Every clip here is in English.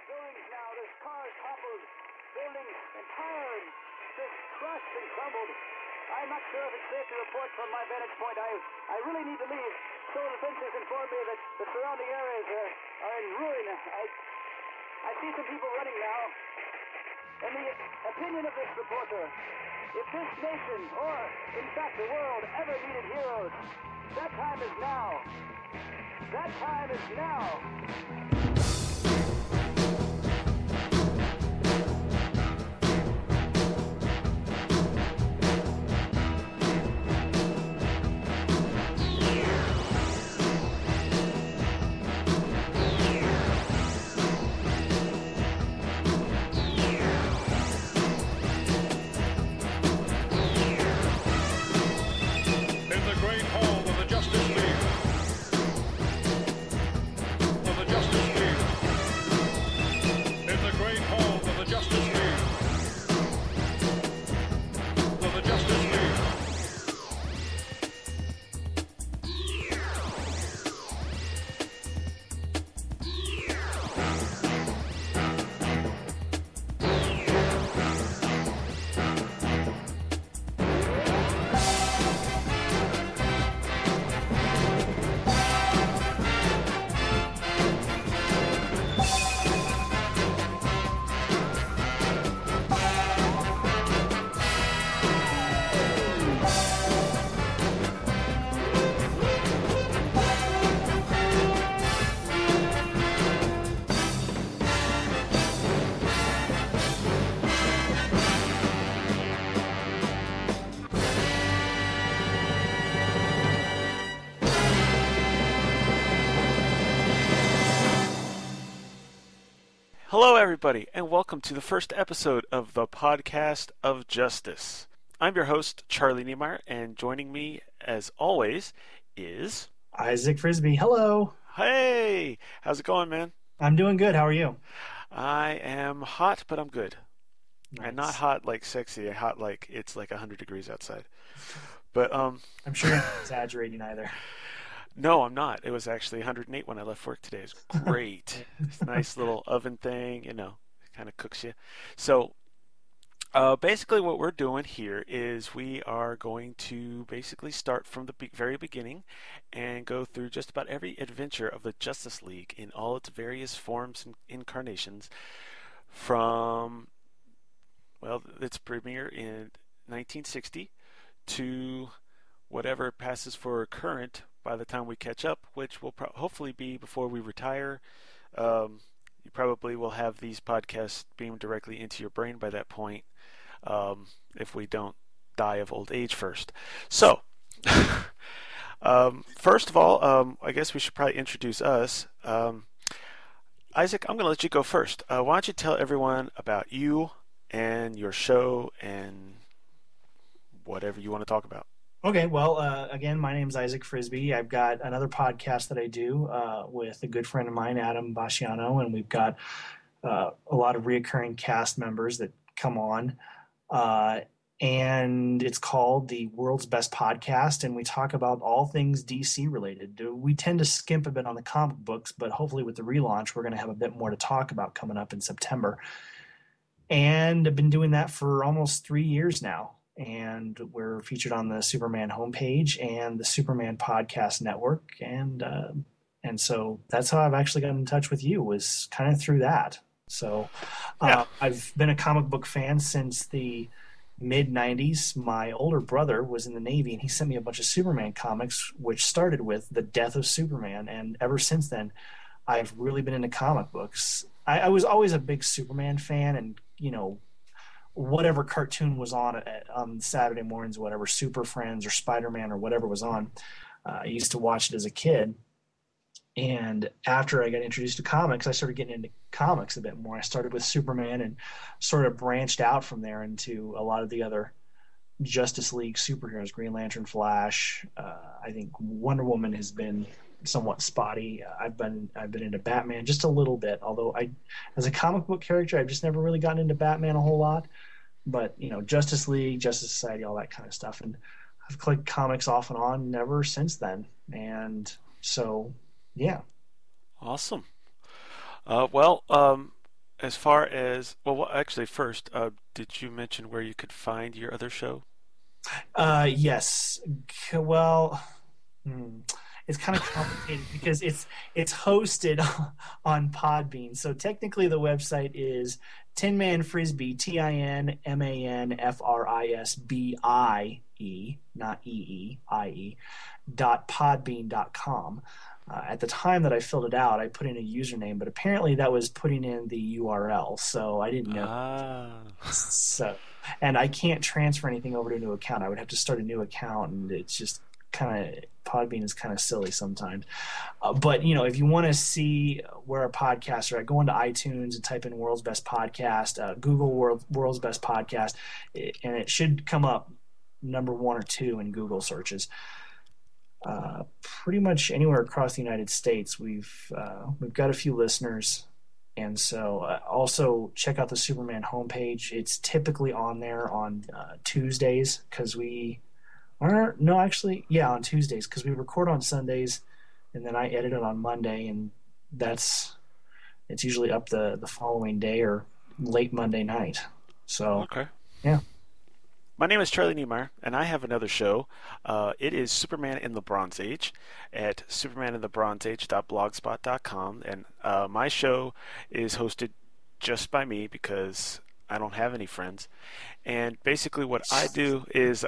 the buildings now. There's cars toppled, buildings entire, just crushed and crumbled. I'm not sure if it's safe to report from my vantage point. I really need to leave. Civil Defense has informed me that the surrounding areas are in ruin. I see some people running now. In the opinion of this reporter, if this nation, or in fact the world, ever needed heroes, that time is now. That time is now. Hello, everybody, and welcome to the first episode of the Podcast of Justice. I'm your host, Charlie Niemeyer, and joining me, as always, is... Isaac Frisby. Hello. Hey! How's it going, man? I'm doing good. How are you? I am hot, but I'm good. Nice. And not hot like sexy, hot like it's like 100 degrees outside. But, I'm sure you're not exaggerating either. No, I'm not. It was actually 108 when I left work today. It's great. It's a nice little oven thing, it kind of cooks you. So, basically what we're doing here is we are going to basically start from the very beginning and go through just about every adventure of the Justice League in all its various forms and incarnations from, its premiere in 1960 to whatever passes for current by the time we catch up, which will hopefully be before we retire. You probably will have these podcasts beamed directly into your brain by that point, if we don't die of old age first. So, first of all, I guess we should probably introduce us. Isaac, I'm going to let you go first. Why don't you tell everyone about you and your show and whatever you want to talk about. Okay, well, again, my name's Isaac Frisby. I've got another podcast that I do with a good friend of mine, Adam Basciano, and we've got a lot of reoccurring cast members that come on. And it's called The World's Best Podcast, and we talk about all things DC related. We tend to skimp a bit on the comic books, but hopefully with the relaunch, we're going to have a bit more to talk about coming up in September. And I've been doing that for almost 3 years now. And we're featured on the Superman homepage and the Superman Podcast Network, and so that's how I've actually gotten in touch with you, was kind of through that. So I've been a comic book fan since the mid-'90s. My older brother was in the Navy, and he sent me a bunch of Superman comics, which started with the death of Superman, and ever since then, I've really been into comic books. I was always a big Superman fan, and whatever cartoon was on Saturday mornings, whatever, Super Friends or Spider-Man or whatever was on, I used to watch it as a kid. And after I got introduced to comics, I started getting into comics a bit more. I started with Superman and sort of branched out from there into a lot of the other Justice League superheroes, Green Lantern, Flash. I think Wonder Woman has been somewhat spotty. I've been into Batman just a little bit, although as a comic book character, I've just never really gotten into Batman a whole lot. But Justice League, Justice Society, all that kind of stuff, and I've clicked comics off and on ever since then. And so, yeah. Awesome. as far as actually, first, did you mention where you could find your other show? Yes. Well, it's kind of complicated because it's hosted on Podbean. So technically, the website is Tin Man Frisbee, TinManFrisbie, not EEIE, .podbean.com. At the time that I filled it out, I put in a username, but apparently that was putting in the URL, so I didn't know. So, and I can't transfer anything over to a new account. I would have to start a new account, and it's just kind of Podbean is kind of silly sometimes. But if you want to see where our podcasts are at, go into iTunes and type in World's Best Podcast, Google World's Best Podcast, and it should come up number 1 or 2 in Google searches. Pretty much anywhere across the United States, we've got a few listeners, and so also check out the Superman homepage. It's typically on there on Tuesdays because on Tuesdays because we record on Sundays, and then I edit it on Monday, and it's usually up the following day or late Monday night. So okay, yeah. My name is Charlie Niemeyer, and I have another show. It is Superman in the Bronze Age at supermaninthebronzeage.blogspot.com, and my show is hosted just by me because I don't have any friends. And basically, what I do is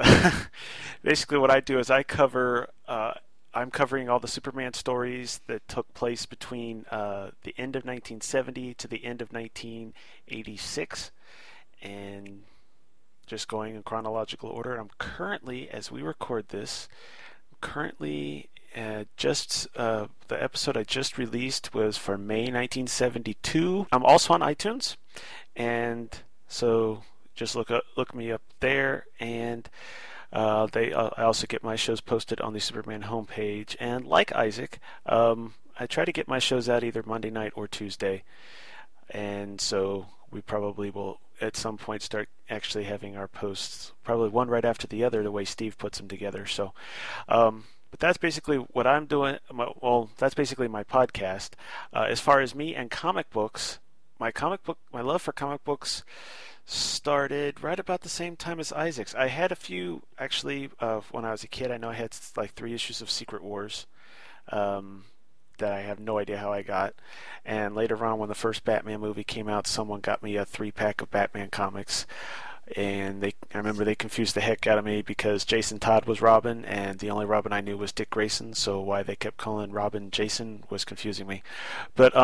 I'm covering all the Superman stories that took place between the end of 1970 to the end of 1986, and just going in chronological order. I'm currently, as we record this, the episode I just released was for May 1972. I'm also on iTunes, and so just look me up there, and I also get my shows posted on the Superman homepage. And like Isaac, I try to get my shows out either Monday night or Tuesday, and so we probably will at some point start actually having our posts probably one right after the other, the way Steve puts them together. So but that's basically what I'm doing. That's basically my podcast. As far as me and comic books, my love for comic books started right about the same time as Isaac's. I had a few actually when I was a kid. I know I had like 3 issues of Secret Wars that I have no idea how I got. And later on, when the first Batman movie came out, someone got me a 3-pack of Batman comics. And I remember they confused the heck out of me because Jason Todd was Robin, and the only Robin I knew was Dick Grayson. So why they kept calling Robin Jason was confusing me. But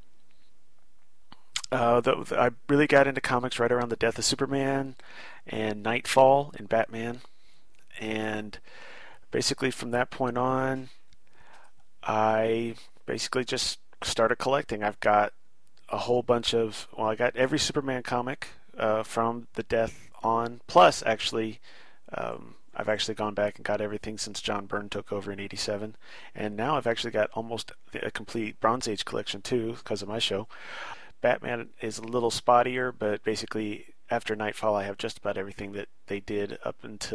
I really got into comics right around the death of Superman and Nightfall in Batman. And basically from that point on, I basically just started collecting. I've got a whole bunch of, I got every Superman comic from the death on, plus actually I've actually gone back and got everything since John Byrne took over in '87, and now I've actually got almost a complete Bronze Age collection too because of my show. Batman is a little spottier, but basically after Nightfall I have just about everything that they did up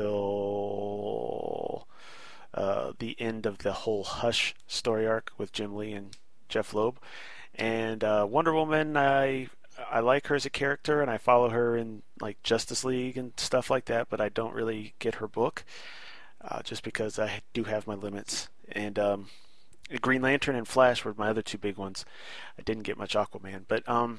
until the end of the whole Hush story arc with Jim Lee and Jeff Loeb. And Wonder Woman, I like her as a character, and I follow her in like Justice League and stuff like that, but I don't really get her book just because I do have my limits. And Green Lantern and Flash were my other 2 big ones. I didn't get much Aquaman, but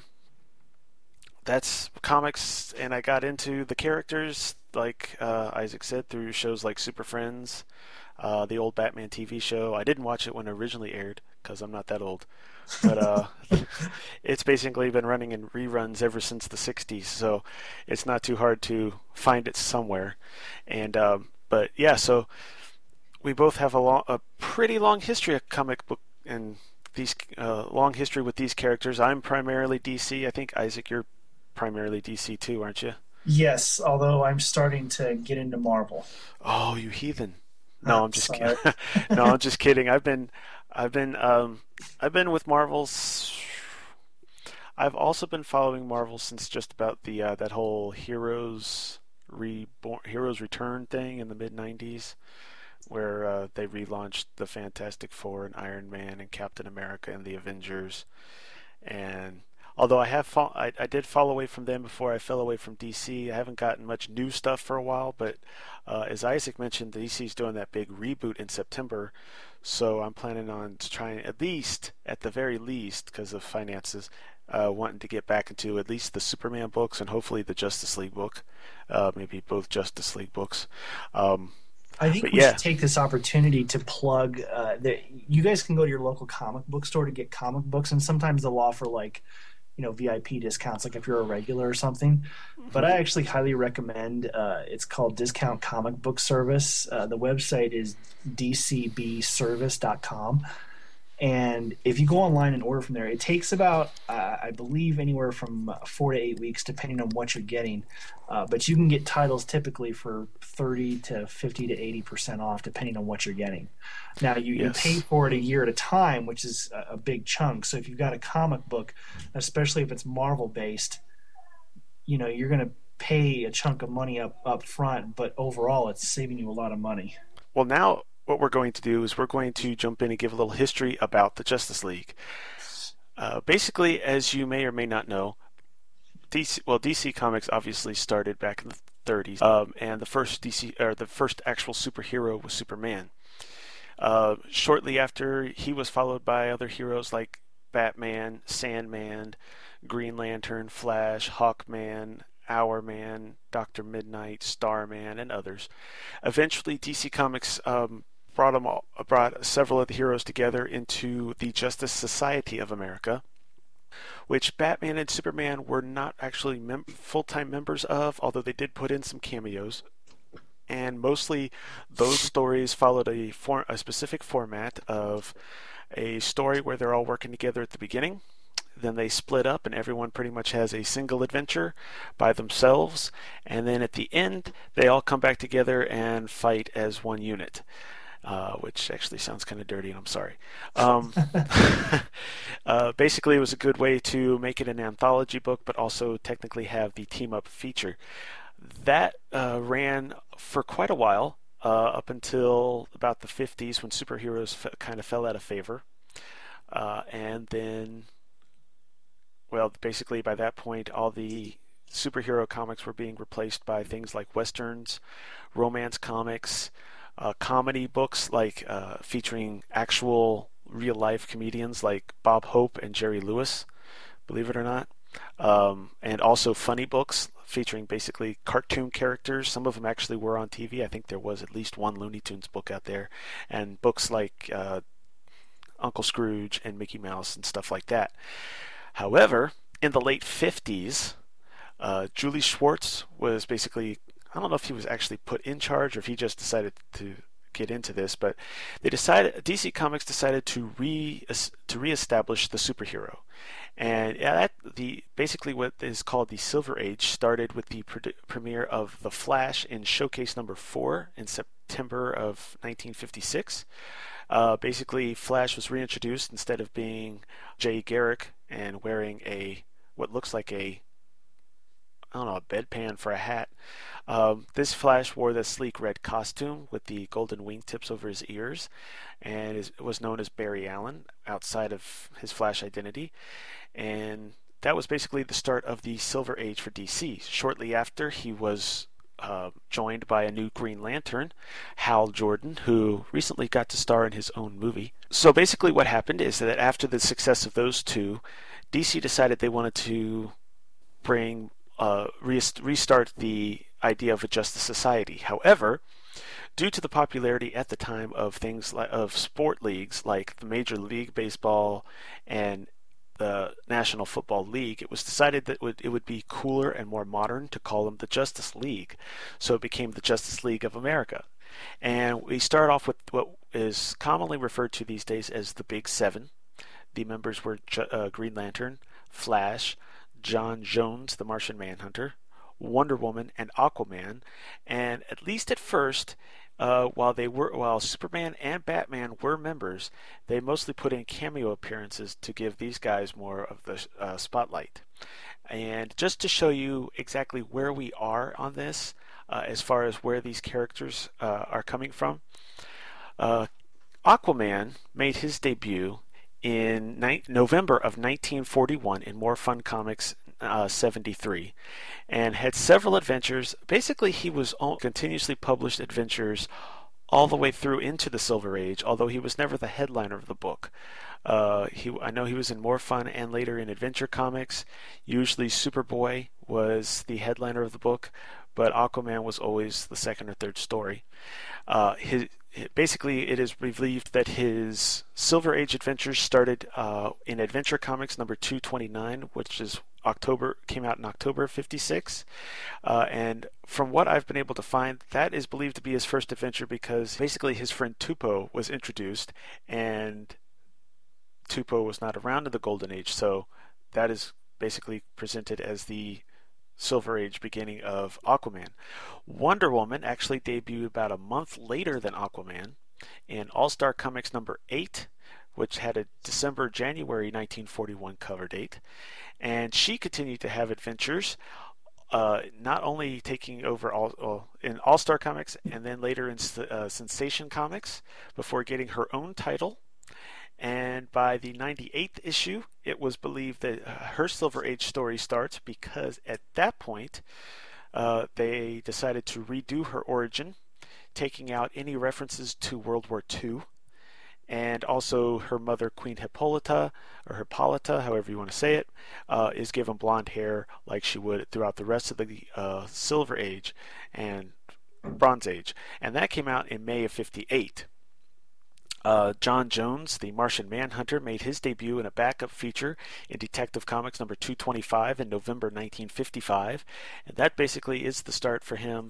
that's comics, and I got into the characters, like Isaac said, through shows like Super Friends, the old Batman TV show. I didn't watch it when it originally aired because I'm not that old, but it's basically been running in reruns ever since the 60s, so it's not too hard to find it somewhere. And but yeah, so we both have a pretty long history of comic book and these long history with these characters. I'm primarily DC. I think Isaac, you're primarily DC too, aren't you? Yes, although I'm starting to get into Marvel. Oh, you heathen! No, I'm just kidding. No, I'm just kidding. I've been with Marvel's. I've also been following Marvel since just about the that whole Heroes Return thing in the mid '90s, where they relaunched the Fantastic Four and Iron Man and Captain America and the Avengers, and Although I did fall away from them before I fell away from DC. I haven't gotten much new stuff for a while, but as Isaac mentioned, DC's doing that big reboot in September, so I'm planning on trying at the very least, because of finances, wanting to get back into at least the Superman books and hopefully the Justice League book, maybe both Justice League books. I think we should take this opportunity to plug that you guys can go to your local comic book store to get comic books, and sometimes they'll offer VIP discounts, like if you're a regular or something. But I actually highly recommend, it's called Discount Comic Book Service. The website is dcbservice.com. And if you go online and order from there, it takes about, I believe, anywhere from 4 to 8 weeks, depending on what you're getting. But you can get titles typically for 30 to 50 to 80% off, depending on what you're getting. Now, you pay for it a year at a time, which is a big chunk. So if you've got a comic book, especially if it's Marvel-based, you're going to pay a chunk of money up front, but overall it's saving you a lot of money. Well, now what we're going to do is we're going to jump in and give a little history about the Justice League. Basically, as you may or may not know, DC Comics obviously started back in the 30s, and the first actual superhero was Superman. Shortly after, he was followed by other heroes like Batman, Sandman, Green Lantern, Flash, Hawkman, Hourman, Dr. Midnight, Starman, and others. Eventually, DC Comics brought several of the heroes together into the Justice Society of America, which Batman and Superman were not actually full-time members of, although they did put in some cameos. And mostly those stories followed a specific format of a story where they're all working together at the beginning. Then they split up and everyone pretty much has a single adventure by themselves. And then at the end, they all come back together and fight as one unit. Which actually sounds kind of dirty, and I'm sorry. Basically, it was a good way to make it an anthology book, but also technically have the team-up feature. That ran for quite a while, up until about the 50s, when superheroes kind of fell out of favor. And then, well, basically by that point, all the superhero comics were being replaced by things like westerns, romance comics, comedy books like featuring actual real-life comedians like Bob Hope and Jerry Lewis, believe it or not, and also funny books featuring basically cartoon characters. Some of them actually were on TV. I think there was at least one Looney Tunes book out there, and books like Uncle Scrooge and Mickey Mouse and stuff like that. However, in the late 50s, Julie Schwartz was basically, I don't know if he was actually put in charge or if he just decided to get into this, but DC Comics decided to reestablish the superhero. And basically what is called the Silver Age started with the premiere of The Flash in Showcase number 4 in September of 1956. Basically, Flash was reintroduced instead of being Jay Garrick and wearing what looks like a bedpan for a hat. This Flash wore the sleek red costume with the golden wingtips over his ears, and was known as Barry Allen outside of his Flash identity. And that was basically the start of the Silver Age for DC. Shortly after, he was joined by a new Green Lantern, Hal Jordan, who recently got to star in his own movie. So basically what happened is that after the success of those two, DC decided they wanted to restart the idea of a Justice Society. However, due to the popularity at the time of things of sport leagues like the Major League Baseball and the National Football League, it was decided that it would be cooler and more modern to call them the Justice League. So it became the Justice League of America. And we start off with what is commonly referred to these days as the Big Seven. The members were Green Lantern, Flash, John Jones, the Martian Manhunter, Wonder Woman, and Aquaman. And at least at first, while Superman and Batman were members, they mostly put in cameo appearances to give these guys more of the spotlight. And just to show you exactly where we are on this, as far as where these characters are coming from, Aquaman made his debut in November of 1941 in More Fun Comics 73, and had several adventures. Basically, he was continuously published adventures all the way through into the Silver Age, although he was never the headliner of the book. I know he was in More Fun and later in Adventure Comics. Usually Superboy was the headliner of the book, but Aquaman was always the second or third story. Basically, it is believed that his Silver Age adventures started in Adventure Comics number 229, which came out in October of 56. And from what I've been able to find, that is believed to be his first adventure because basically his friend Tupo was introduced, and Tupo was not around in the Golden Age, so that is basically presented as the Silver Age beginning of Aquaman. Wonder Woman actually debuted about a month later than Aquaman in All-Star Comics number 8, which had a December-January 1941 cover date. And she continued to have adventures, not only taking over in All-Star Comics and then later in Sensation Comics before getting her own title. And by the 98th issue, it was believed that her Silver Age story starts because at that point, they decided to redo her origin, taking out any references to World War II, and also her mother, Queen Hippolyta, or Hippolyta, however you want to say it, is given blonde hair like she would throughout the rest of the Silver Age and Bronze Age. And that came out in May of 58. John Jones, the Martian Manhunter, made his debut in a backup feature in Detective Comics number 225 in November 1955, and that basically is the start for him.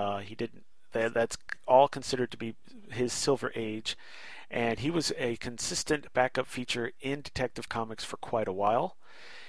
That's all considered to be his Silver Age, and he was a consistent backup feature in Detective Comics for quite a while.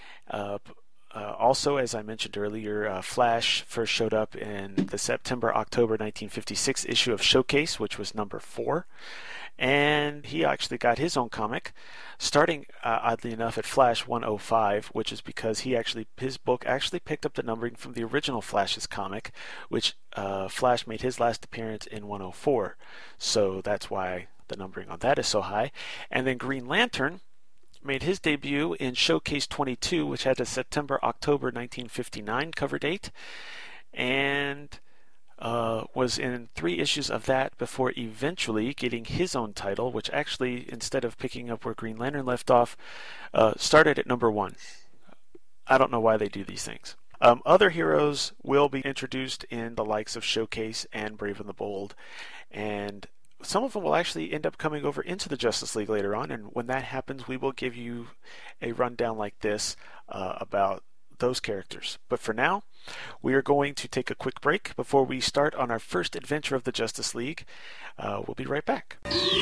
Also, as I mentioned earlier, Flash first showed up in the September-October 1956 issue of Showcase, which was number 4. And he actually got his own comic, starting, oddly enough, at Flash 105, which is because his book actually picked up the numbering from the original Flash's comic, which Flash made his last appearance in 104. So that's why the numbering on that is so high. And then Green Lantern made his debut in Showcase 22, which had a September-October 1959 cover date, and was in 3 issues of that before eventually getting his own title, which actually, instead of picking up where Green Lantern left off, started at number 1. I don't know why they do these things. Other heroes will be introduced in the likes of Showcase and Brave and the Bold, and some of them will actually end up coming over into the Justice League later on, and when that happens, we will give you a rundown like this about those characters. But for now, we are going to take a quick break before we start on our first adventure of the Justice League. We'll be right back.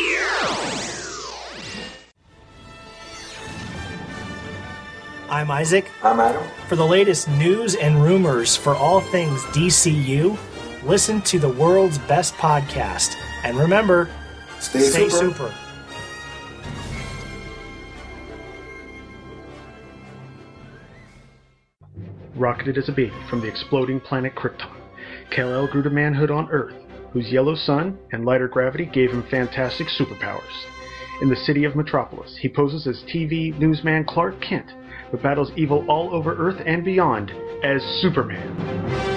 I'm Isaac. I'm Adam. For the latest news and rumors for all things DCU, listen to the world's best podcast. And remember, stay super. Rocketed as a baby from the exploding planet Krypton, Kal-El grew to manhood on Earth, whose yellow sun and lighter gravity gave him fantastic superpowers. In the city of Metropolis, he poses as TV newsman Clark Kent, but battles evil all over Earth and beyond as Superman.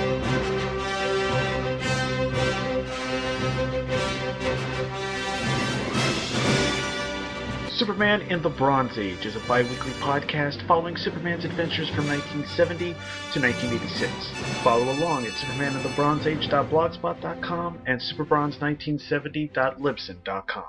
Superman in the Bronze Age is a bi-weekly podcast following Superman's adventures from 1970 to 1986. Follow along at supermaninthebronzeage.blogspot.com and superbronze1970.libsyn.com.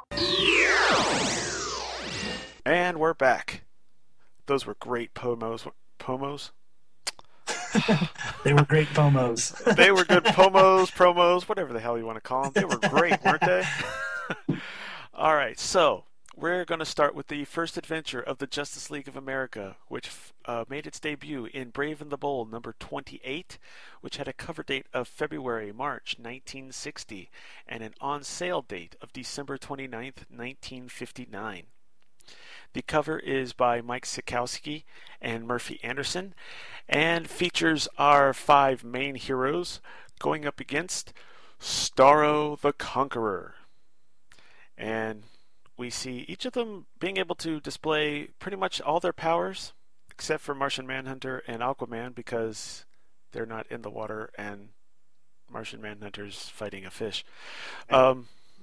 And we're back. Those were great pomos. Pomos? They were great pomos. They were good promos, whatever the hell you want to call them. They were great, weren't they? All right, so we're going to start with the first adventure of the Justice League of America, which made its debut in Brave and the Bold number 28, which had a cover date of February-March 1960 and an on-sale date of December 29th, 1959. The cover is by Mike Sekowsky and Murphy Anderson and features our 5 main heroes going up against Starro the Conqueror. And we see each of them being able to display pretty much all their powers, except for Martian Manhunter and Aquaman, because they're not in the water and Martian Manhunter's fighting a fish. Do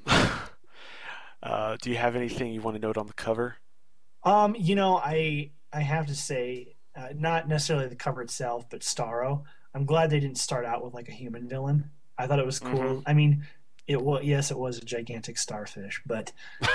you have anything you want to note on the cover? I have to say, not necessarily the cover itself, but Starro. I'm glad they didn't start out with like a human villain. I thought it was cool. Mm-hmm. I mean, it was a gigantic starfish, but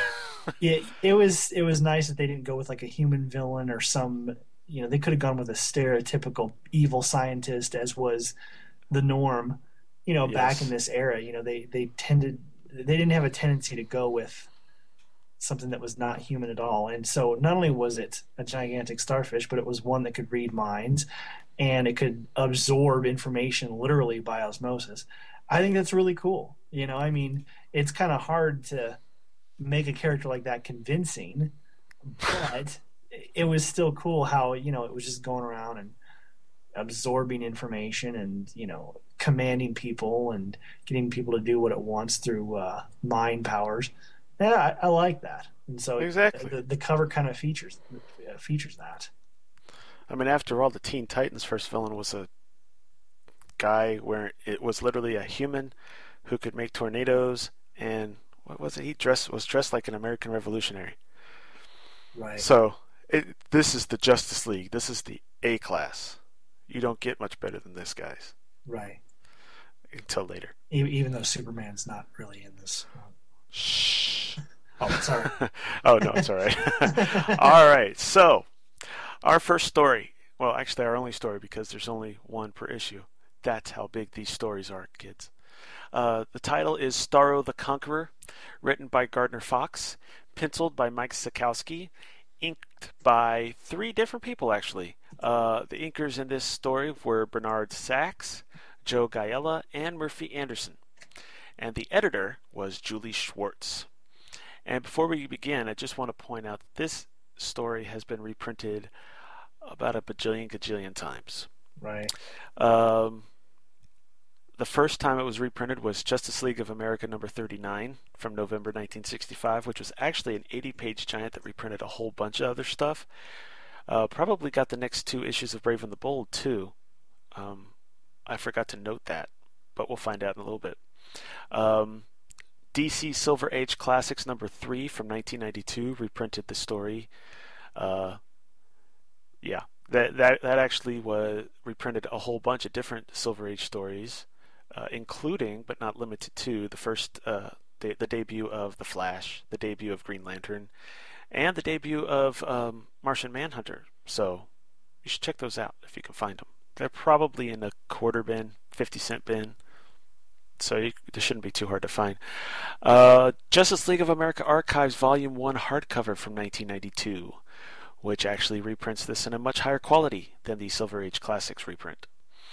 it was nice that they didn't go with like a human villain or some. They could have gone with a stereotypical evil scientist, as was the norm. Yes. Back in this era, they didn't have a tendency to go with something that was not human at all. And so not only was it a gigantic starfish, but it was one that could read minds and it could absorb information literally by osmosis. I think that's really cool. It's kind of hard to make a character like that convincing, but it was still cool how, it was just going around and absorbing information and, commanding people and getting people to do what it wants through mind powers. Yeah, I like that. And so exactly. The cover kind of features that. I mean, after all, the Teen Titans first villain was a guy where it was literally a human who could make tornadoes, and what was it? He was dressed like an American revolutionary. Right. So this is the Justice League. This is the A class. You don't get much better than this, guys. Right. Until later. Even though Superman's not really in this. Shh. Oh, sorry. Oh, no, it's all right. All right. So, our first story. Well, actually, our only story, because there's only one per issue. That's how big these stories are, kids. The title is Starro the Conqueror, written by Gardner Fox, penciled by Mike Sekowsky, inked by 3 different people, actually. The inkers in this story were Bernard Sachs, Joe Giella, and Murphy Anderson. And the editor was Julie Schwartz. And before we begin, I just want to point out that this story has been reprinted about a gajillion times. Right. The first time it was reprinted was Justice League of America number 39 from November 1965, which was actually an 80-page giant that reprinted a whole bunch of other stuff. Probably got the next 2 issues of Brave and the Bold, too. I forgot to note that, but we'll find out in a little bit. DC Silver Age Classics number 3 from 1992 reprinted the story. That actually was reprinted a whole bunch of different Silver Age stories, including but not limited to the first the debut of The Flash, the debut of Green Lantern, and the debut of Martian Manhunter. So you should check those out if you can find them. They're probably in a quarter bin, 50-cent bin. So they shouldn't be too hard to find. Justice League of America Archives Volume 1 hardcover from 1992, which actually reprints this in a much higher quality than the Silver Age Classics reprint.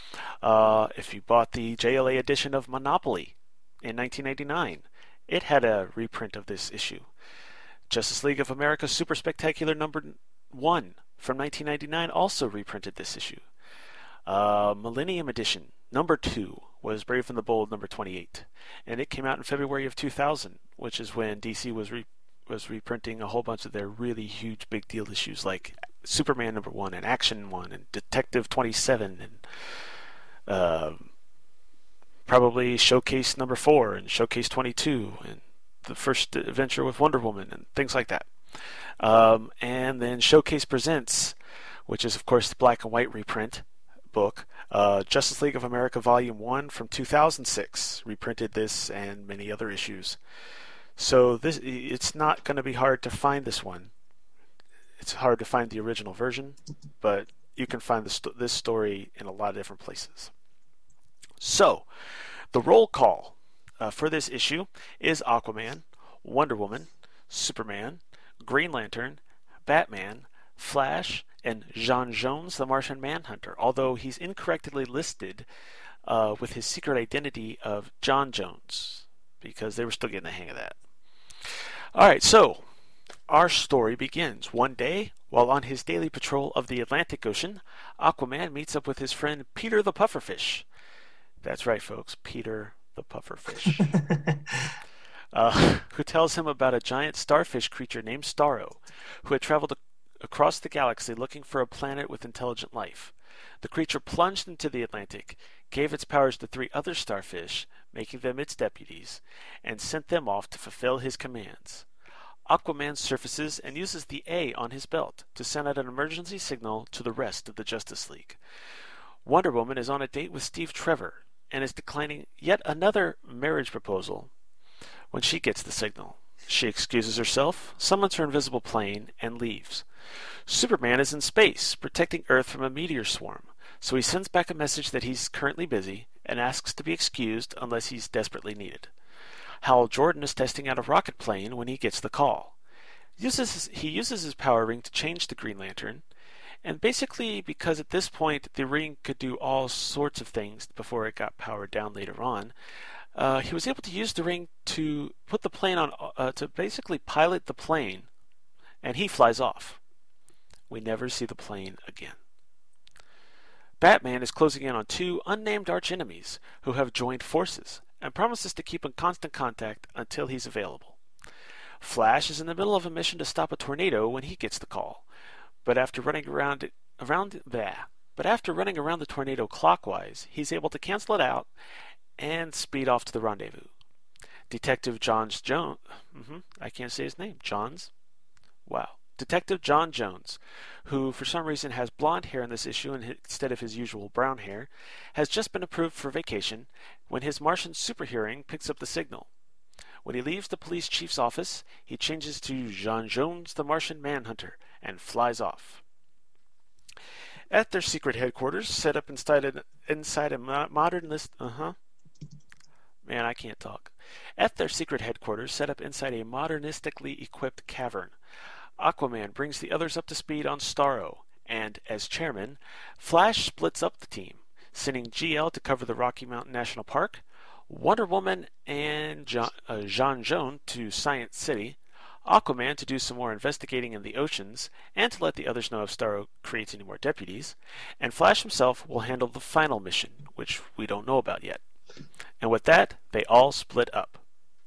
If you bought the JLA edition of Monopoly in 1989, it had a reprint of this issue. Justice League of America Super Spectacular number 1 from 1999 also reprinted this issue. Millennium Edition number 2 was Brave and the Bold number 28, and it came out in February of 2000, which is when DC was reprinting a whole bunch of their really huge big deal issues like Superman number 1 and Action 1 and Detective 27 and probably Showcase number 4 and Showcase 22 and the first adventure with Wonder Woman and things like that. And then Showcase Presents, which is of course the black and white reprint book, Justice League of America Volume 1 from 2006 reprinted this and many other issues. So it's not going to be hard to find this one. It's hard to find the original version, but you can find this story in a lot of different places. So, the roll call for this issue is Aquaman, Wonder Woman, Superman, Green Lantern, Batman, Flash, and J'onn J'onzz, the Martian Manhunter, although he's incorrectly listed with his secret identity of John Jones, because they were still getting the hang of that. Alright, so our story begins. One day, while on his daily patrol of the Atlantic Ocean, Aquaman meets up with his friend Peter the Pufferfish. That's right, folks, Peter the Pufferfish. who tells him about a giant starfish creature named Starro, who had traveled across the galaxy looking for a planet with intelligent life. The creature plunged into the Atlantic, gave its powers to 3 other starfish, making them its deputies, and sent them off to fulfill his commands. Aquaman surfaces and uses the A on his belt to send out an emergency signal to the rest of the Justice League. Wonder Woman is on a date with Steve Trevor and is declining yet another marriage proposal when she gets the signal. She excuses herself, summons her invisible plane, and leaves. Superman is in space, protecting Earth from a meteor swarm, so he sends back a message that he's currently busy and asks to be excused unless he's desperately needed. Hal Jordan is testing out a rocket plane when he gets the call. He uses his power ring to change the Green Lantern, and basically because at this point the ring could do all sorts of things before it got powered down later on, he was able to use the ring to put the plane on, to basically pilot the plane, and he flies off. We never see the plane again. Batman is closing in on 2 unnamed archenemies who have joined forces, and promises to keep in constant contact until he's available. Flash is in the middle of a mission to stop a tornado when he gets the call, but after running around the tornado clockwise, he's able to cancel it out and speed off to the rendezvous. Detective John Jones, I can't say his name, Detective John Jones, who for some reason has blonde hair in this issue instead of his usual brown hair, has just been approved for vacation when his Martian super hearing picks up the signal. When he leaves the police chief's office, he changes to John Jones the Martian Manhunter and flies off. At their secret headquarters, set up inside a modernist... Man, I can't talk. At their secret headquarters, set up inside a modernistically equipped cavern, Aquaman brings the others up to speed on Starro, and, as chairman, Flash splits up the team, sending GL to cover the Rocky Mountain National Park, Wonder Woman and Jean Jones to Science City, Aquaman to do some more investigating in the oceans, and to let the others know if Starro creates any more deputies, and Flash himself will handle the final mission, which we don't know about yet. And with that, they all split up.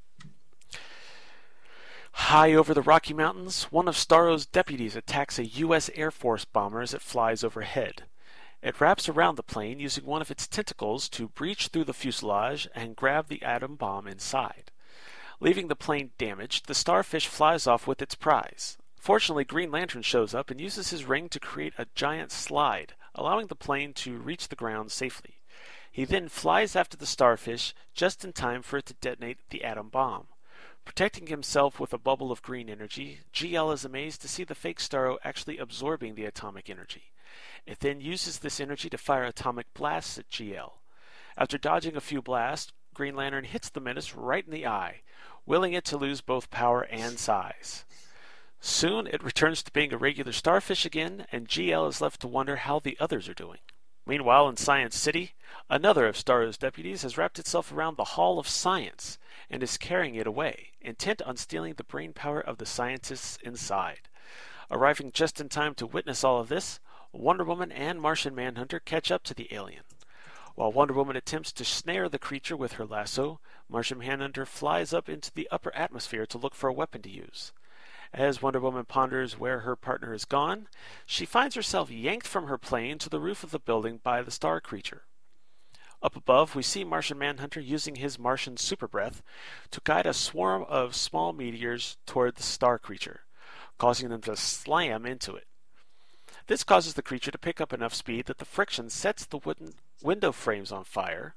High over the Rocky Mountains, one of Starro's deputies attacks a U.S. Air Force bomber as it flies overhead. It wraps around the plane using one of its tentacles to breach through the fuselage and grab the atom bomb inside. Leaving the plane damaged, the starfish flies off with its prize. Fortunately, Green Lantern shows up and uses his ring to create a giant slide, allowing the plane to reach the ground safely. He then flies after the starfish just in time for it to detonate the atom bomb. Protecting himself with a bubble of green energy, GL is amazed to see the fake Starro actually absorbing the atomic energy. It then uses this energy to fire atomic blasts at GL. After dodging a few blasts, Green Lantern hits the menace right in the eye, willing it to lose both power and size. Soon it returns to being a regular starfish again, and GL is left to wonder how the others are doing. Meanwhile, in Science City, another of Starro's deputies has wrapped itself around the Hall of Science and is carrying it away, intent on stealing the brain power of the scientists inside. Arriving just in time to witness all of this, Wonder Woman and Martian Manhunter catch up to the alien. While Wonder Woman attempts to snare the creature with her lasso, Martian Manhunter flies up into the upper atmosphere to look for a weapon to use. As Wonder Woman ponders where her partner is gone, she finds herself yanked from her plane to the roof of the building by the star creature. Up above, we see Martian Manhunter using his Martian super breath to guide a swarm of small meteors toward the star creature, causing them to slam into it. This causes the creature to pick up enough speed that the friction sets the wooden window frames on fire,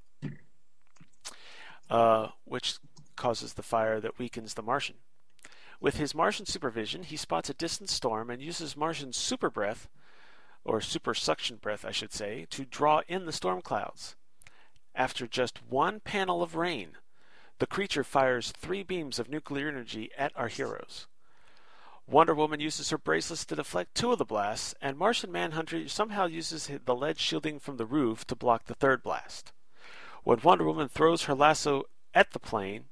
which causes the fire that weakens the Martian. With his Martian supervision, he spots a distant storm and uses Martian super breath, or super suction breath I should say, to draw in the storm clouds. After just one panel of rain, the creature fires 3 beams of nuclear energy at our heroes. Wonder Woman uses her bracelets to deflect 2 of the blasts, and Martian Manhunter somehow uses the lead shielding from the roof to block the 3rd blast. When Wonder Woman throws her lasso at the plane,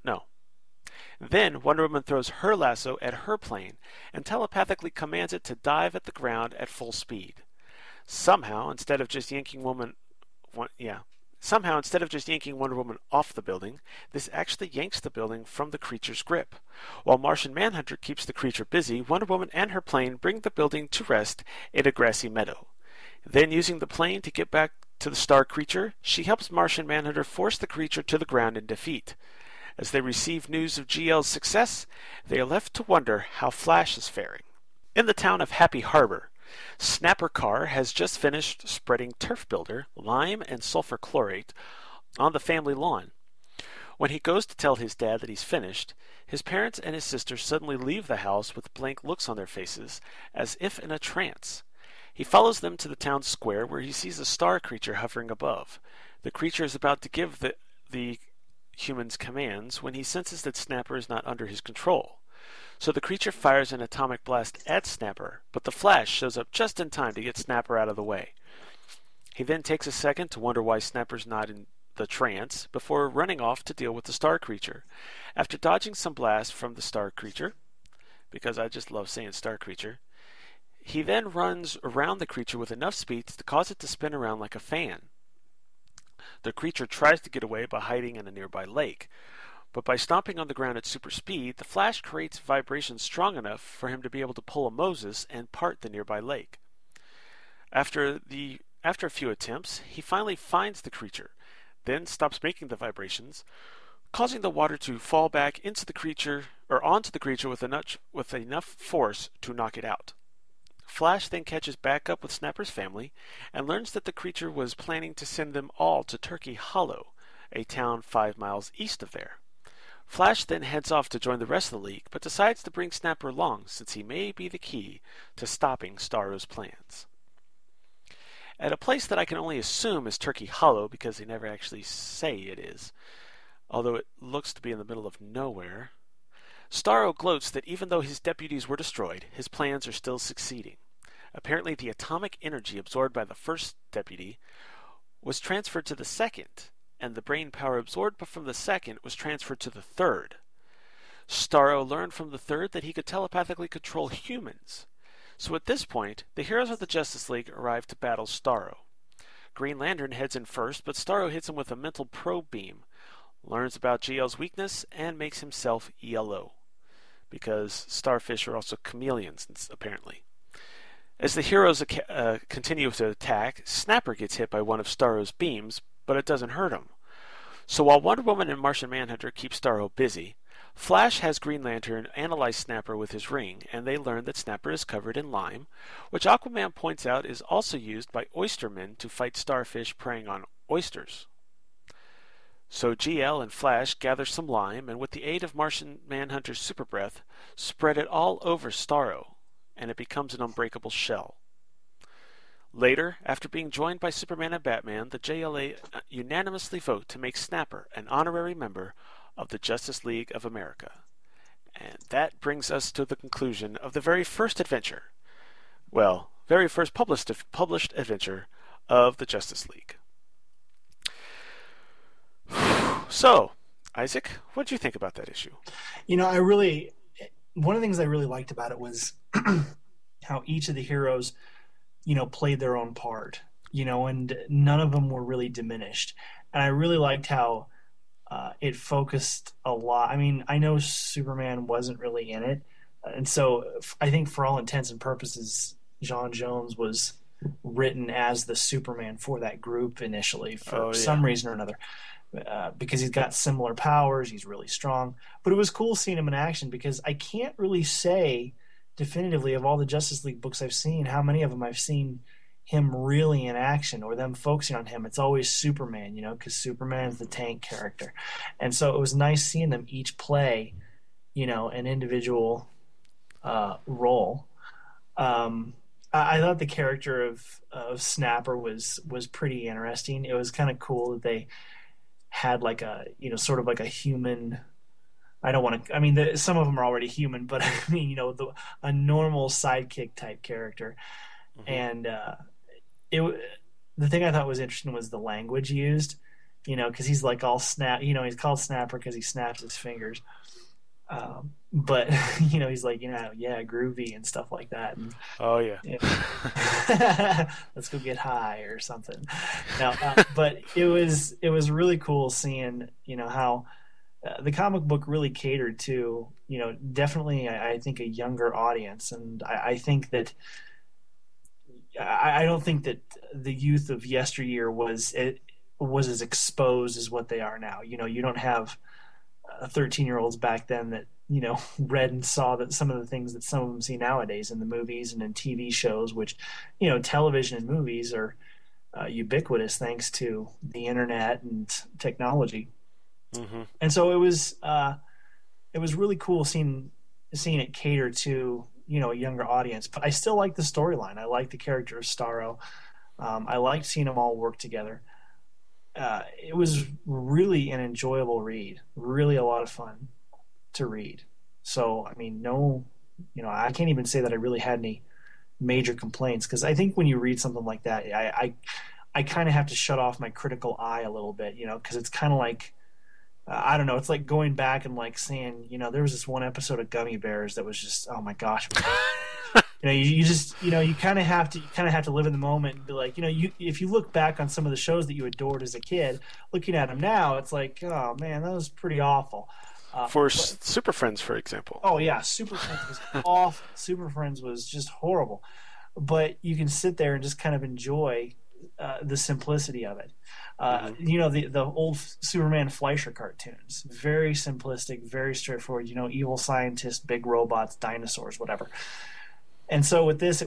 Then Wonder Woman throws her lasso at her plane and telepathically commands it to dive at the ground at full speed. Somehow, instead of just yanking Somehow, instead of just yanking Wonder Woman off the building, this actually yanks the building from the creature's grip. While Martian Manhunter keeps the creature busy, Wonder Woman and her plane bring the building to rest in a grassy meadow. Then, using the plane to get back to the star creature, she helps Martian Manhunter force the creature to the ground in defeat. As they receive news of GL's success, they are left to wonder how Flash is faring. In the town of Happy Harbor, Snapper Carr has just finished spreading turf builder, lime, and sulfur chlorate on the family lawn. When he goes to tell his dad that he's finished, his parents and his sister suddenly leave the house with blank looks on their faces, as if in a trance. He follows them to the town square, where he sees a star creature hovering above. The creature is about to give the human's commands when he senses that Snapper is not under his control. So the creature fires an atomic blast at Snapper, but the Flash shows up just in time to get Snapper out of the way. He then takes a second to wonder why Snapper's not in the trance before running off to deal with the star creature. After dodging some blasts from the star creature, because I just love saying star creature, he then runs around the creature with enough speed to cause it to spin around like a fan. The creature tries to get away by hiding in a nearby lake, but by stomping on the ground at super speed, the Flash creates vibrations strong enough for him to be able to pull a Moses and part the nearby lake. After a few attempts, he finally finds the creature, then stops making the vibrations, causing the water to fall back into the creature or onto the creature with enough force to knock it out. Flash then catches back up with Snapper's family and learns that the creature was planning to send them all to Turkey Hollow, a town 5 miles east of there. Flash then heads off to join the rest of the League, but decides to bring Snapper along since he may be the key to stopping Starro's plans. At a place that I can only assume is Turkey Hollow because they never actually say it is, although it looks to be in the middle of nowhere, Starro gloats that even though his deputies were destroyed, his plans are still succeeding. Apparently the atomic energy absorbed by the first deputy was transferred to the second, and the brain power absorbed from the second was transferred to the third. Starro learned from the third that he could telepathically control humans. So at this point, the heroes of the Justice League arrive to battle Starro. Green Lantern heads in first, but Starro hits him with a mental probe beam, learns about GL's weakness, and makes himself ELO. Because starfish are also chameleons, apparently. As the heroes continue to attack, Snapper gets hit by one of Starro's beams, but it doesn't hurt him. So while Wonder Woman and Martian Manhunter keep Starro busy, Flash has Green Lantern analyze Snapper with his ring, and they learn that Snapper is covered in lime, which Aquaman points out is also used by oystermen to fight starfish preying on oysters. So GL and Flash gather some lime, and with the aid of Martian Manhunter's super breath, spread it all over Starro, and it becomes an unbreakable shell. Later, after being joined by Superman and Batman, the JLA unanimously vote to make Snapper an honorary member of the Justice League of America. And that brings us to the conclusion of the very first adventure. Well, very first published adventure of the Justice League. So, Isaac, what did you think about that issue? You know, one of the things I really liked about it was how each of the heroes, played their own part, and none of them were really diminished. And I really liked how it focused a lot. I mean, I know Superman wasn't really in it, and so I think for all intents and purposes, John Jones was written as the Superman for that group initially for some reason or another. Because he's got similar powers, he's really strong. But it was cool seeing him in action because I can't really say definitively of all the Justice League books I've seen how many of them I've seen him really in action or them focusing on him. It's always Superman, because Superman is the tank character. And so it was nice seeing them each play, an individual role. I thought the character of Snapper was pretty interesting. It was kind of cool that they had like a sort of like a human. I don't want to. I mean, some of them are already human, but I mean, a normal sidekick type character. Mm-hmm. And the thing I thought was interesting was the language used. Because he's like all snap. He's called Snapper because he snaps his fingers. But he's like, yeah, groovy and stuff like that. And, Oh yeah. let's go get high or something. Now, but it was really cool seeing how the comic book really catered to definitely I think a younger audience, and I think that I don't think that the youth of yesteryear was as exposed as what they are now. You don't have 13-year-olds back then that read and saw that some of the things that some of them see nowadays in the movies and in TV shows, which television and movies are ubiquitous thanks to the internet and technology. Mm-hmm. And so it was really cool seeing it cater to a younger audience. But I still like the storyline. I like the character of Starro. I liked seeing them all work together. It was really an enjoyable read, really a lot of fun to read. So, I mean, I can't even say that I really had any major complaints, because I think when you read something like that, I kind of have to shut off my critical eye a little bit, because it's kind of like, I don't know, it's like going back and like saying, there was this one episode of Gummy Bears that was just, oh my gosh. You just you kind of have to live in the moment and be like, if you look back on some of the shows that you adored as a kid, looking at them now, it's like, oh man, that was pretty awful. Super Friends, for example. Oh yeah, Super Friends was awful. Super Friends was just horrible. But you can sit there and just kind of enjoy the simplicity of it. The old Superman Fleischer cartoons, very simplistic, very straightforward. Evil scientists, big robots, dinosaurs, whatever. And so with this,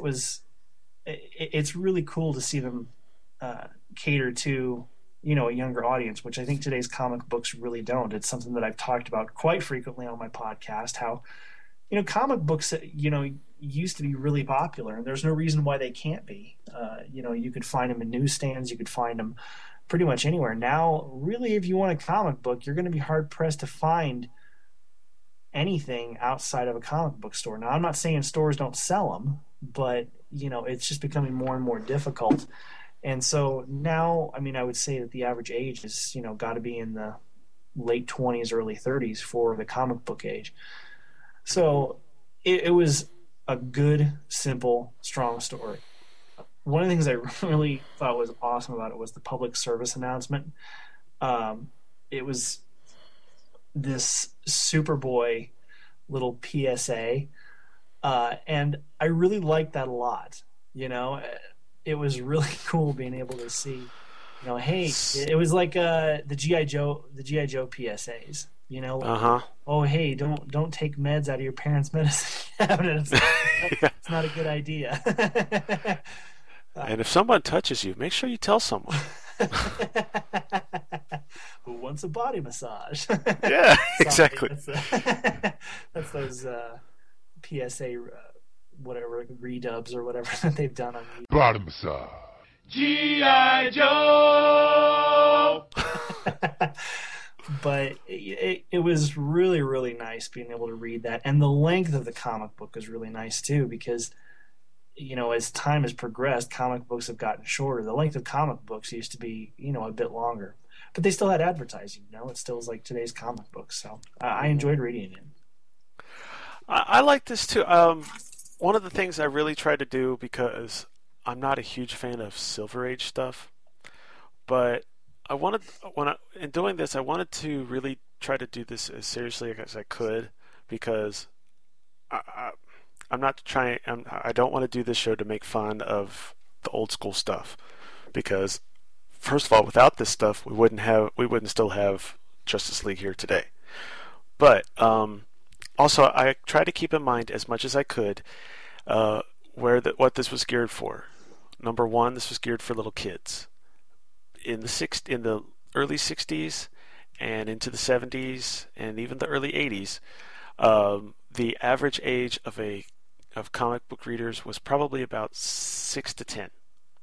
it's really cool to see them cater to a younger audience, which I think today's comic books really don't. It's something that I've talked about quite frequently on my podcast, how comic books used to be really popular, and there's no reason why they can't be. You could find them in newsstands, you could find them pretty much anywhere. Now, really, if you want a comic book, you're going to be hard pressed to find anything outside of a comic book store. Now, I'm not saying stores don't sell them, but it's just becoming more and more difficult. And so now, I mean, I would say that the average age is got to be in the late 20s, early 30s for the comic book age. So it was a good, simple, strong story. One of the things I really thought was awesome about it was the public service announcement. It was this Superboy little PSA, and I really liked that a lot. It was really cool being able to see, hey, it was like the G.I. Joe PSAs. Oh hey, don't take meds out of your parents' medicine cabinet. It's not a good idea. And if someone touches you, make sure you tell someone. Who wants a body massage? Yeah, exactly. That's those PSA whatever redubs or whatever that they've done on YouTube. Body massage. G.I. Joe. But it was really, really nice being able to read that, and the length of the comic book was really nice too, because as time has progressed, comic books have gotten shorter. The length of comic books used to be a bit longer, but they still had advertising. It still was like today's comic books. So I enjoyed reading it. I like this too. One of the things I really try to do, because I'm not a huge fan of Silver Age stuff, but in doing this, I wanted to really try to do this as seriously as I could, because I'm not trying. I don't want to do this show to make fun of the old school stuff, because first of all, without this stuff, we wouldn't still have Justice League here today. But also, I try to keep in mind as much as I could what this was geared for. Number one, this was geared for little kids. In the early 60s and into the 70s and even the early 80s, the average age of comic book readers was probably about 6 to 10.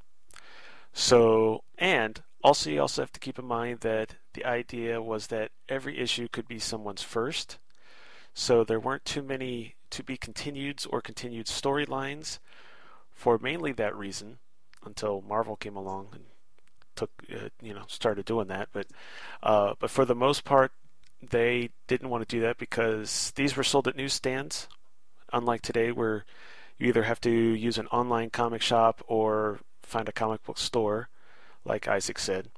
So, and also you also have to keep in mind that the idea was that every issue could be someone's first. So there weren't too many to be continueds or continued storylines for mainly that reason, until Marvel came along and started doing that. But for the most part, they didn't want to do that because these were sold at newsstands, unlike today where you either have to use an online comic shop or find a comic book store, like Isaac said.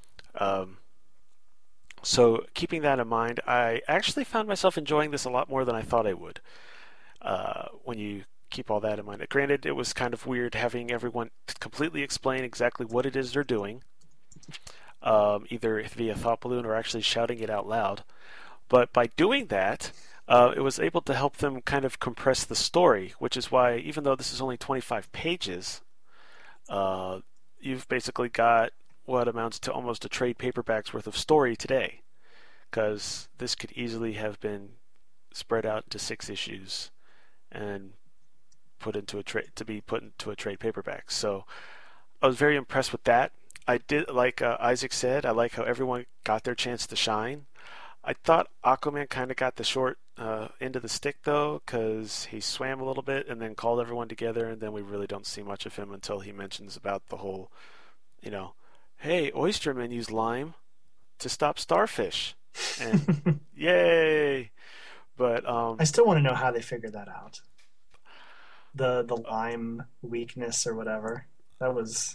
So keeping that in mind, I actually found myself enjoying this a lot more than I thought I would. When you keep all that in mind. Granted, it was kind of weird having everyone completely explain exactly what it is they're doing, either via thought balloon or actually shouting it out loud. But by doing that, it was able to help them kind of compress the story, which is why, even though this is only 25 pages, you've basically got what amounts to almost a trade paperback's worth of story today, because this could easily have been spread out into 6 issues and put into a trade paperback. So I was very impressed with that. I did, like Isaac said, I like how everyone got their chance to shine. I thought Aquaman kind of got the short end of the stick, though, because he swam a little bit and then called everyone together, and then we really don't see much of him until he mentions about the whole, hey, oystermen use lime to stop starfish. And yay! But I still want to know how they figured that out. The lime weakness or whatever. That was...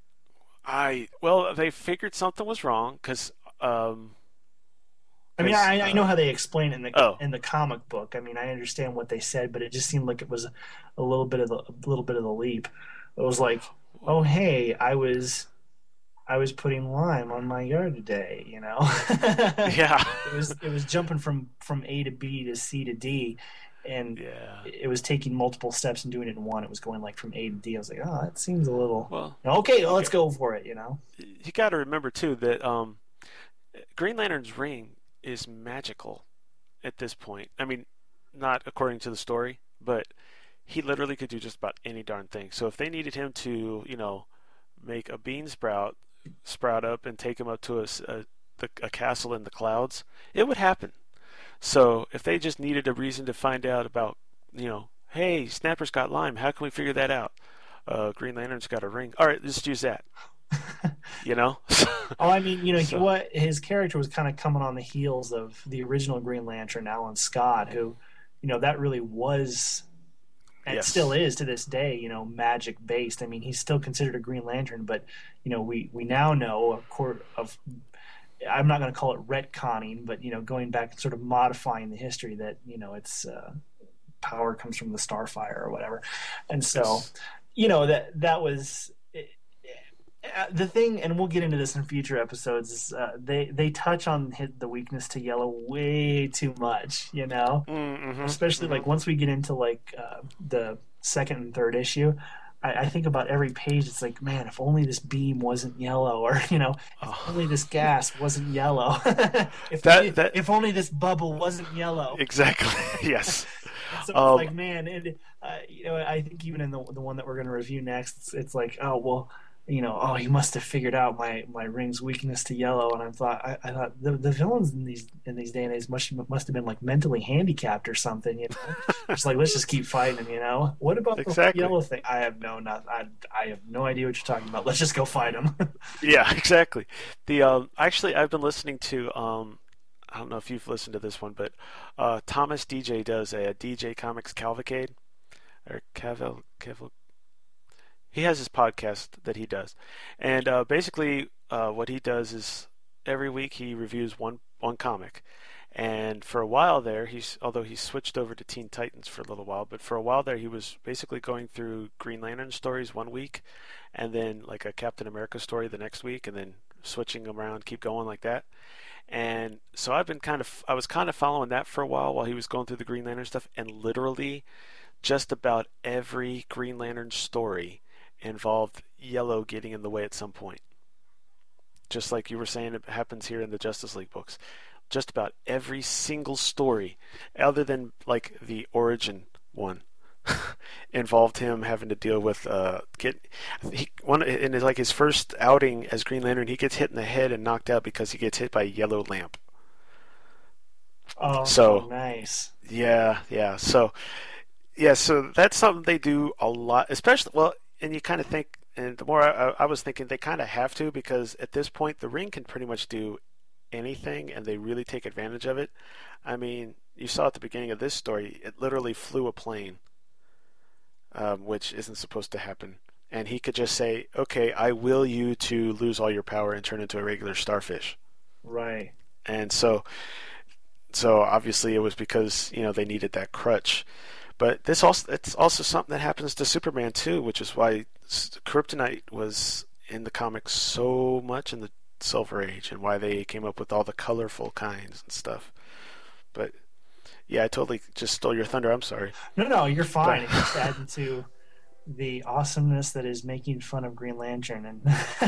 they figured something was wrong, because... I know how they explain it in the comic book. I mean, I understand what they said, but it just seemed like it was a little bit of the leap. It was like, oh hey, I was putting lime on my yard today, Yeah. It was jumping from A to B to C to D, and it was taking multiple steps and doing it in one. It was going like from A to D. I was like, oh, that seems a little okay. Let's go for it. You got to remember too that Green Lantern's ring is magical at this point. I mean, not according to the story, but he literally could do just about any darn thing. So if they needed him to, make a bean sprout up and take him up to a castle in the clouds, it would happen. So if they just needed a reason to find out about, hey, Snapper's got lime, how can we figure that out? Green Lantern's got a ring. All right, just use that. I mean, what his character was kind of coming on the heels of the original Green Lantern, Alan Scott, who, that really was, and still is to this day, magic based. I mean, he's still considered a Green Lantern, but we now know I'm not going to call it retconning, but going back and sort of modifying the history that it's power comes from the Starfire or whatever, and so that was. The thing, and we'll get into this in future episodes, is they touch on the weakness to Yellow way too much, Mm-hmm, especially like once we get into like the second and third issue. I think about every page. It's like, man, if only this beam wasn't yellow, or if only this gas wasn't yellow. If only this bubble wasn't yellow. Exactly. Yes. So it's like, man, and I think even in the one that we're going to review next, it's like, oh well. You must have figured out my ring's weakness to yellow, and I thought the villains in these day and age must have been like mentally handicapped or something. It's like, let's just keep fighting them. What about the yellow thing? I have no idea what you're talking about. Let's just go fight them. Yeah, exactly. The actually, I've been listening to I don't know if you've listened to this one, but Thomas DJ does a DJ Comics Cavalcade or Caval. He has his podcast that he does, and basically what he does is every week he reviews one comic. And for a while there, although he switched over to Teen Titans for a little while, but for a while there he was basically going through Green Lantern stories one week, and then like a Captain America story the next week, and then switching them around, keep going like that. And so I was kind of following that for a while he was going through the Green Lantern stuff, and literally just about every Green Lantern story involved Yellow getting in the way at some point. Just like you were saying, it happens here in the Justice League books. Just about every single story, other than like the origin one, involved him having to deal with in his first outing as Green Lantern, he gets hit in the head and knocked out because he gets hit by a yellow lamp. Oh, so nice. Yeah. So that's something they do a lot, especially and you kind of think, and the more I was thinking, they kind of have to, because at this point the ring can pretty much do anything and they really take advantage of it. I mean, you saw at the beginning of this story, it literally flew a plane, which isn't supposed to happen. And he could just say, okay, I will you to lose all your power and turn into a regular starfish. Right. And so obviously it was because, they needed that crutch. But it's also something that happens to Superman too, which is why kryptonite was in the comics so much in the Silver Age, and why they came up with all the colorful kinds and stuff. But yeah, I totally just stole your thunder. I'm sorry. No, you're fine. It just added to the awesomeness that is making fun of Green Lantern, and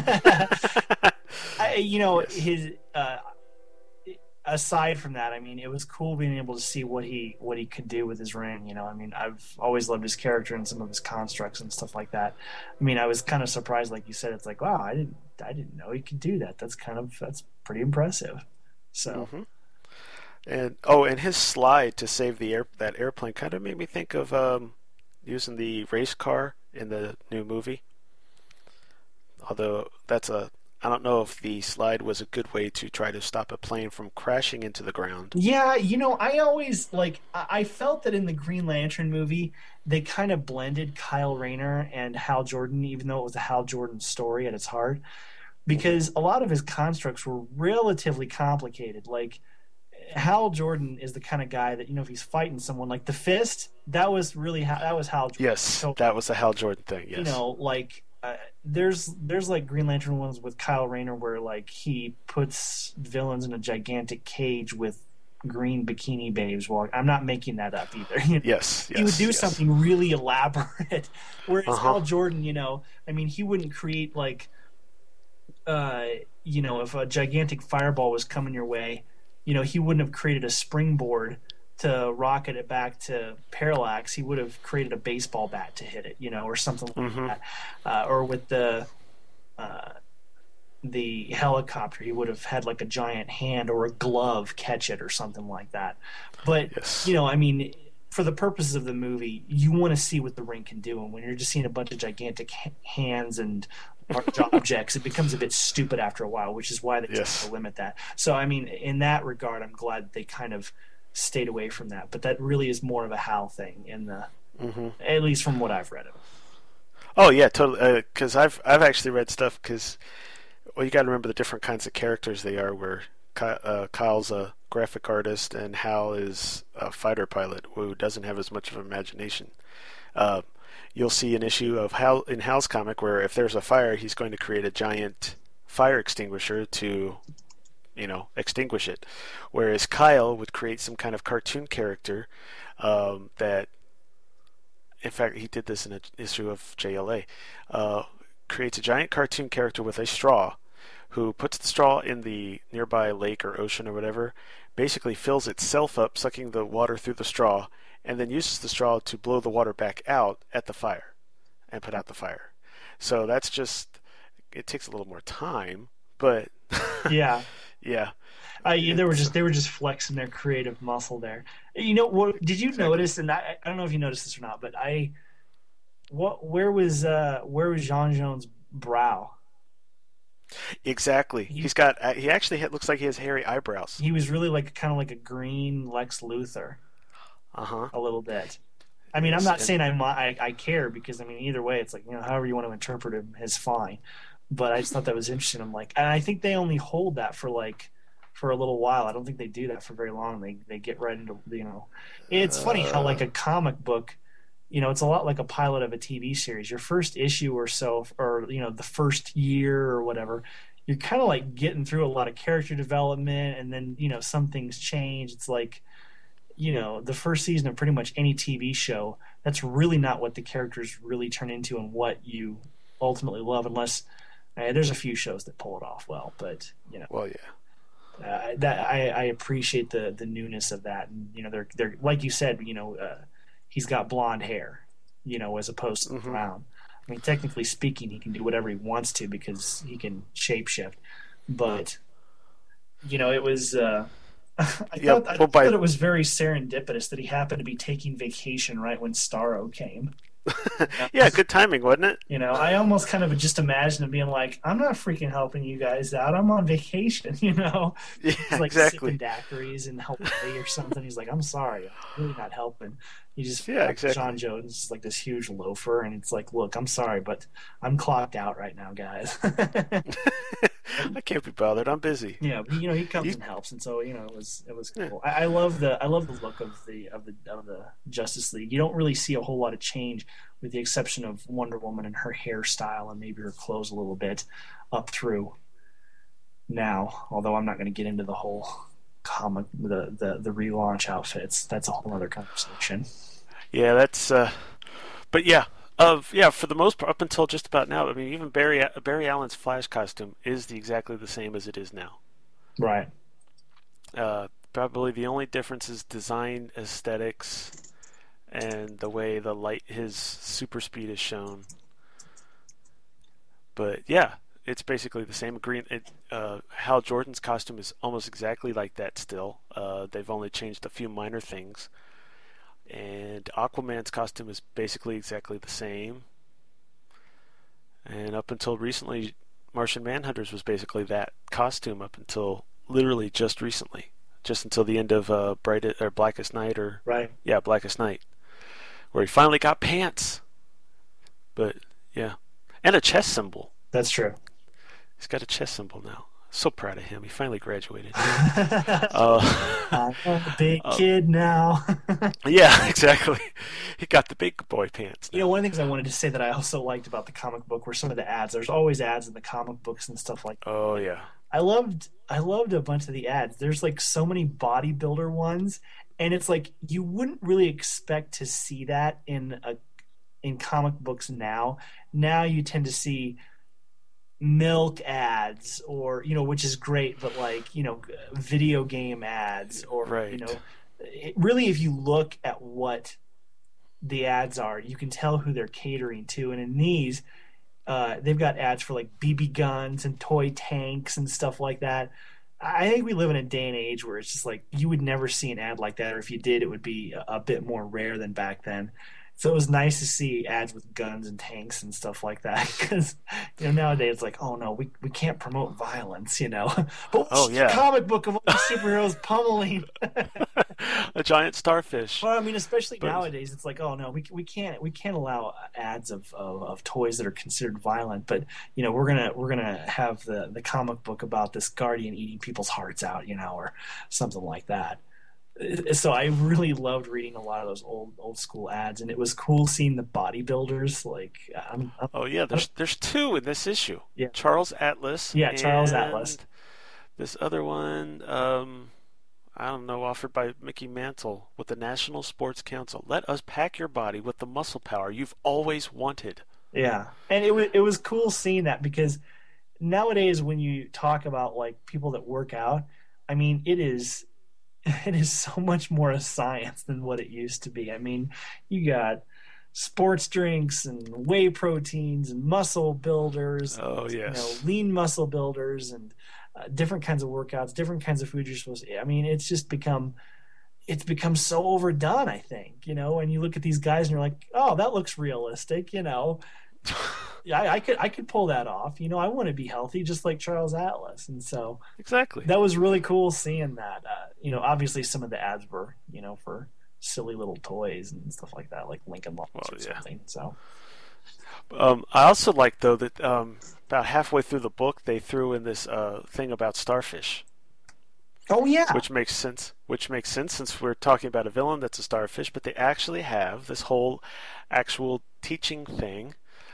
Yes. his. Aside from that, I mean, it was cool being able to see what he could do with his ring. I mean, I've always loved his character and some of his constructs and stuff like that. I mean, I was kind of surprised, like you said. It's like, wow, I didn't know he could do that. That's pretty impressive. So, and his slide to save that airplane kind of made me think of using the race car in the new movie. Although I don't know if the slide was a good way to try to stop a plane from crashing into the ground. yeah, I always I felt that in the Green Lantern movie, they kind of blended Kyle Rayner and Hal Jordan, even though it was a Hal Jordan story at its heart, because a lot of his constructs were relatively complicated. Like, Hal Jordan is the kind of guy that, if he's fighting someone, like the fist, that was Hal Jordan. Yes, So, that was a Hal Jordan thing. Yes. there's like Green Lantern ones with Kyle Rayner where like he puts villains in a gigantic cage with green bikini babes. Well, I'm not making that up either. Yes, he would do yes. something really elaborate. Whereas Uh-huh. Hal Jordan, I mean, he wouldn't create like, if a gigantic fireball was coming your way, he wouldn't have created a springboard to rocket it back to Parallax. He would have created a baseball bat to hit it, or something like that. Or with the helicopter, he would have had like a giant hand or a glove catch it or something like that. But, Yes. I mean, for the purposes of the movie, you want to see what the ring can do. And when you're just seeing a bunch of gigantic hands and large objects, it becomes a bit stupid after a while, which is why they try to limit that. So, I mean, in that regard, I'm glad they kind of stayed away from that. But that really is more of a Hal thing at least from what I've read of it. Oh yeah, totally. Because I've actually read stuff. Because you got to remember the different kinds of characters they are. Where Kyle's a graphic artist and Hal is a fighter pilot who doesn't have as much of an imagination. You'll see an issue of Hal in Hal's comic where if there's a fire, he's going to create a giant fire extinguisher to extinguish it. Whereas Kyle would create some kind of cartoon character that, in fact, he did this in an issue of JLA, creates a giant cartoon character with a straw who puts the straw in the nearby lake or ocean or whatever, basically fills itself up, sucking the water through the straw, and then uses the straw to blow the water back out at the fire and put out the fire. So that's just, it takes a little more time, but Yeah. yeah. They were just flexing their creative muscle there. What did you notice? And I don't know if you noticed this or not, but where was Jean Jones' brow? Exactly. He actually looks like he has hairy eyebrows. He was really kind of like a green Lex Luthor, Uh-huh. a little bit. I mean, I'm not saying I care, because I mean, either way, it's like, however you want to interpret him is fine. But I just thought that was interesting. I'm like, and I think they only hold that for a little while. I don't think they do that for very long. They get right into It's funny how like a comic book, it's a lot like a pilot of a TV series. Your first issue or so, or the first year or whatever, you're kind of like getting through a lot of character development, and then some things change. It's like the first season of pretty much any TV show, that's really not what the characters really turn into and what you ultimately love, unless there's a few shows that pull it off well. But Well, yeah. that I appreciate the newness of that, and they're like you said, he's got blonde hair, as opposed to brown. I mean, technically speaking, he can do whatever he wants to because he can shapeshift. But it was. I thought that it was very serendipitous that he happened to be taking vacation right when Starro came. Yeah, good timing, wasn't it? You know, I almost kind of just imagine him being like, I'm not freaking helping you guys out. I'm on vacation, you know? Yeah, He's like exactly. sipping daiquiris in Hawaii or something. He's like, I'm sorry. I'm really not helping. He just, Yeah, exactly. John Jones is like this huge loafer, and it's like, look, I'm sorry, but I'm clocked out right now, guys. I can't be bothered. I'm busy. Yeah, but, you know, he comes and helps, and so, you know, it was Yeah. cool. I love the look of the Justice League. You don't really see a whole lot of change, with the exception of Wonder Woman and her hairstyle and maybe her clothes a little bit up through now. Although I'm not going to get into the whole comic, the relaunch outfits. That's a whole other conversation. Yeah, that's. But yeah, for the most part, up until just about now, I mean, even Barry Allen's Flash costume is exactly the same as it is now. Right. Probably the only difference is design aesthetics and the way his super speed is shown. But yeah, it's basically the same. Hal Jordan's costume is almost exactly like that still. They've only changed a few minor things. And Aquaman's costume is basically exactly the same. And up until recently, Martian Manhunter's was basically that costume up until literally just recently. Just until the end of Blackest Night, Right. Yeah, Blackest Night, where he finally got pants. But yeah, and a chest symbol. That's true. He's got a chest symbol now. So proud of him. He finally graduated. I'm a big kid now. Yeah, exactly. He got the big boy pants now. You know, one of the things I wanted to say that I also liked about the comic book were some of the ads. There's always ads in the comic books and stuff like that. Oh yeah. I loved a bunch of the ads. There's like so many bodybuilder ones, and it's like you wouldn't really expect to see that in comic books now. Now you tend to see milk ads, or, you know, which is great, but like, you know, video game ads, or right. You know, really, if you look at what the ads are, you can tell who they're catering to. And in these, they've got ads for like BB guns and toy tanks and stuff like that. I think we live in a day and age where it's just like you would never see an ad like that, or if you did, it would be a bit more rare than back then. So it was nice to see ads with guns and tanks and stuff like that, because, you know, nowadays it's like, oh no, we can't promote violence, you know. But comic book of all the superheroes pummeling a giant starfish. Well, I mean, especially nowadays, it's like, oh no, we can't allow ads of toys that are considered violent. But, you know, we're gonna have the comic book about this guardian eating people's hearts out, you know, or something like that. So I really loved reading a lot of those old school ads, and it was cool seeing the bodybuilders. Like, there's two in this issue. Yeah, Charles Atlas. Yeah, Charles Atlas. This other one, I don't know, offered by Mickey Mantle with the National Sports Council. Let us pack your body with the muscle power you've always wanted. Yeah, and it was cool seeing that, because nowadays when you talk about like people that work out, I mean, it is so much more a science than what it used to be. I mean, you got sports drinks and whey proteins and muscle builders. Oh, yes. You know, lean muscle builders and different kinds of workouts, different kinds of food you're supposed to eat. I mean, it's become so overdone, I think, you know, and you look at these guys and you're like, oh, that looks realistic, you know. Yeah, I could pull that off. You know, I want to be healthy just like Charles Atlas. And so exactly, that was really cool seeing that. You know, obviously some of the ads were, you know, for silly little toys and stuff like that, like Lincoln Logs or something. So I also like, though, that about halfway through the book they threw in this thing about starfish. Oh yeah, which makes sense since we're talking about a villain that's a starfish. But they actually have this whole actual teaching thing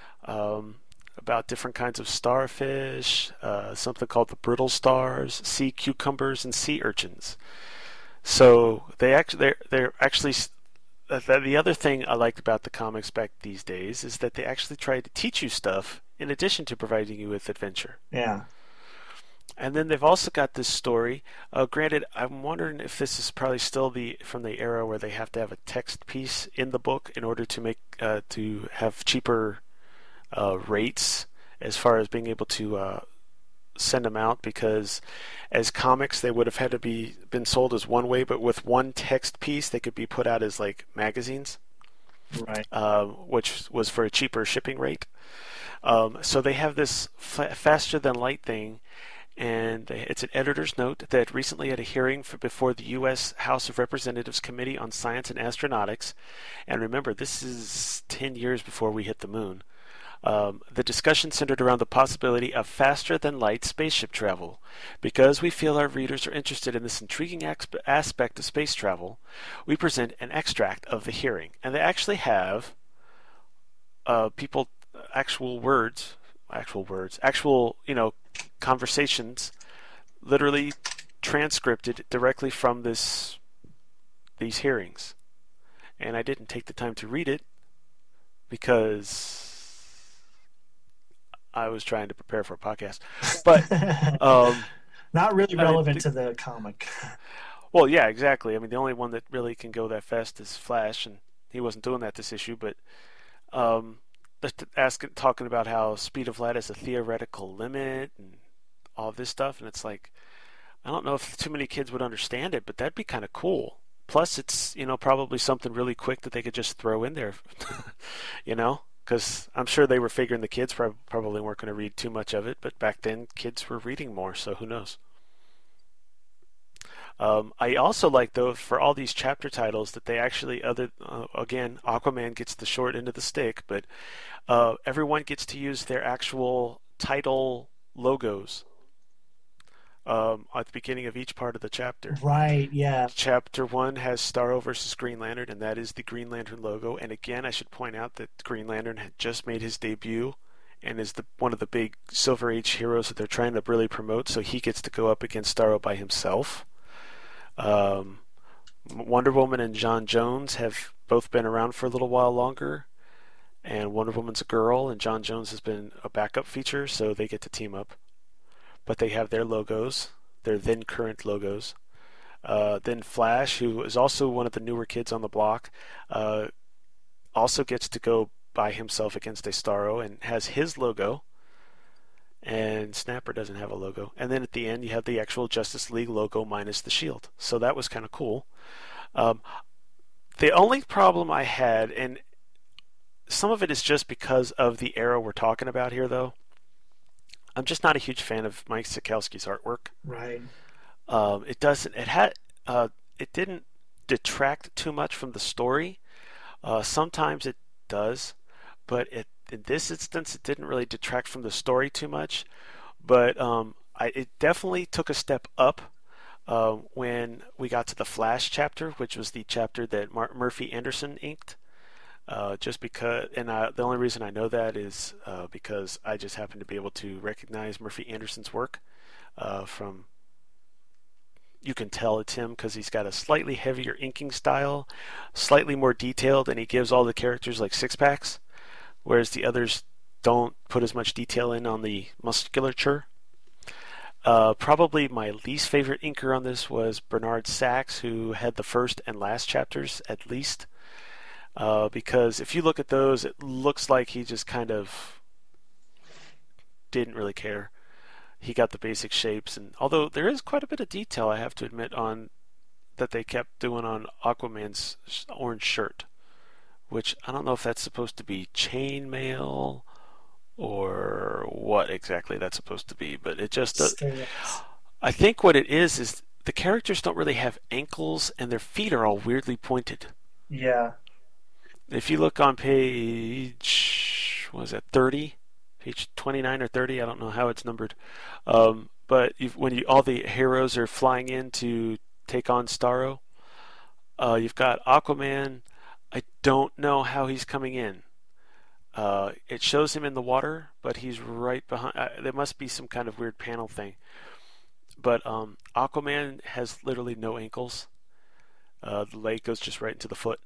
about different kinds of starfish, something called the brittle stars, sea cucumbers, and sea urchins. So they're actually the other thing I liked about the comics back these days is that they actually try to teach you stuff in addition to providing you with adventure. Yeah. And then they've also got this story. Granted, I'm wondering if this is probably still from the era where they have to have a text piece in the book in order to make to have cheaper rates as far as being able to send them out, because as comics they would have had to been sold as one way, but with one text piece they could be put out as like magazines. Right. which was for a cheaper shipping rate. So they have this faster than light thing, and it's an editor's note that recently had a hearing before the U.S. House of Representatives Committee on Science and Astronautics. And remember, this is 10 years before we hit the moon. The discussion centered around the possibility of faster than light spaceship travel. Because we feel our readers are interested in this intriguing aspect of space travel, we present an extract of the hearing. And they actually have actual conversations literally transcribed directly from these hearings. And I didn't take the time to read it because I was trying to prepare for a podcast. But not really relevant to the comic. Well, yeah, exactly. I mean, the only one that really can go that fast is Flash, and he wasn't doing that this issue. But talking about how speed of light is a theoretical limit and all this stuff, and it's like, I don't know if too many kids would understand it, but that'd be kind of cool. Plus, it's probably something really quick that they could just throw in there, because I'm sure they were figuring the kids probably weren't going to read too much of it, but back then kids were reading more, so who knows. I also like, though, for all these chapter titles that they actually, again, Aquaman gets the short end of the stick, but everyone gets to use their actual title logos at the beginning of each part of the chapter. Right, yeah. Chapter 1 has Starro versus Green Lantern, and that is the Green Lantern logo. And again, I should point out that Green Lantern had just made his debut and is one of the big Silver Age heroes that they're trying to really promote, so he gets to go up against Starro by himself. Wonder Woman and John Jones have both been around for a little while longer, and Wonder Woman's a girl, and John Jones has been a backup feature, so they get to team up. But they have their logos, their then current logos. Then Flash, who is also one of the newer kids on the block, also gets to go by himself against a Starro and has his logo. And Snapper doesn't have a logo. And then at the end, you have the actual Justice League logo minus the shield. So that was kind of cool. The only problem I had, and some of it is just because of the era we're talking about here, though. I'm just not a huge fan of Mike Sekowsky's artwork. Right. It didn't detract too much from the story. Sometimes it does, but in this instance, it didn't really detract from the story too much. But it definitely took a step up when we got to the Flash chapter, which was the chapter that Murphy Anderson inked. Just because, and the only reason I know that is because I just happen to be able to recognize Murphy Anderson's work from. You can tell it's him because he's got a slightly heavier inking style, slightly more detailed, and he gives all the characters like six-packs, whereas the others don't put as much detail in on the musculature. Probably my least favorite inker on this was Bernard Sachs, who had the first and last chapters at least. Because if you look at those, it looks like he just kind of didn't really care. He got the basic shapes, and although there is quite a bit of detail, I have to admit, on that they kept doing on Aquaman's orange shirt, which I don't know if that's supposed to be chainmail or what exactly that's supposed to be, but it just I think what it is the characters don't really have ankles, and their feet are all weirdly pointed. Yeah. If you look on page, what is that, 30? Page 29 or 30, I don't know how it's numbered. But when all the heroes are flying in to take on Starro, you've got Aquaman. I don't know how he's coming in. It shows him in the water, but he's right behind. There must be some kind of weird panel thing. But Aquaman has literally no ankles. The leg goes just right into the foot.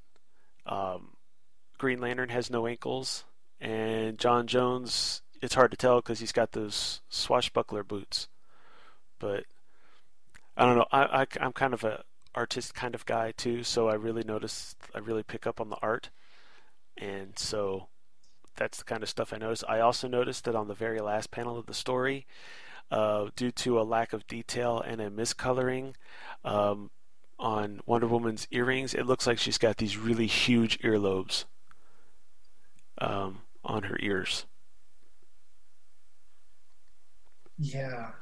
Green Lantern has no ankles, and John Jones, it's hard to tell because he's got those swashbuckler boots. But I don't know. I'm kind of a artist kind of guy too, so I really pick up on the art, and so that's the kind of stuff I notice. I also noticed that on the very last panel of the story, due to a lack of detail and a miscoloring on Wonder Woman's earrings, it looks like she's got these really huge earlobes. on her ears. Yeah.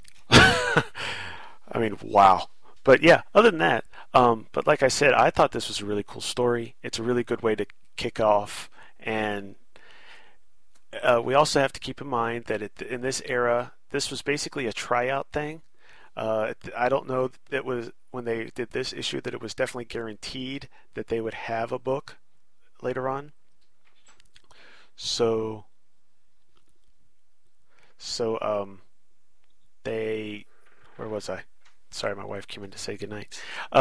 I mean, wow. But yeah, other than that, but like I said, I thought this was a really cool story. It's a really good way to kick off, and we also have to keep in mind that in this era, this was basically a tryout thing. I don't know that it was when they did this issue that it was definitely guaranteed that they would have a book later on. So where was I? Sorry, my wife came in to say goodnight.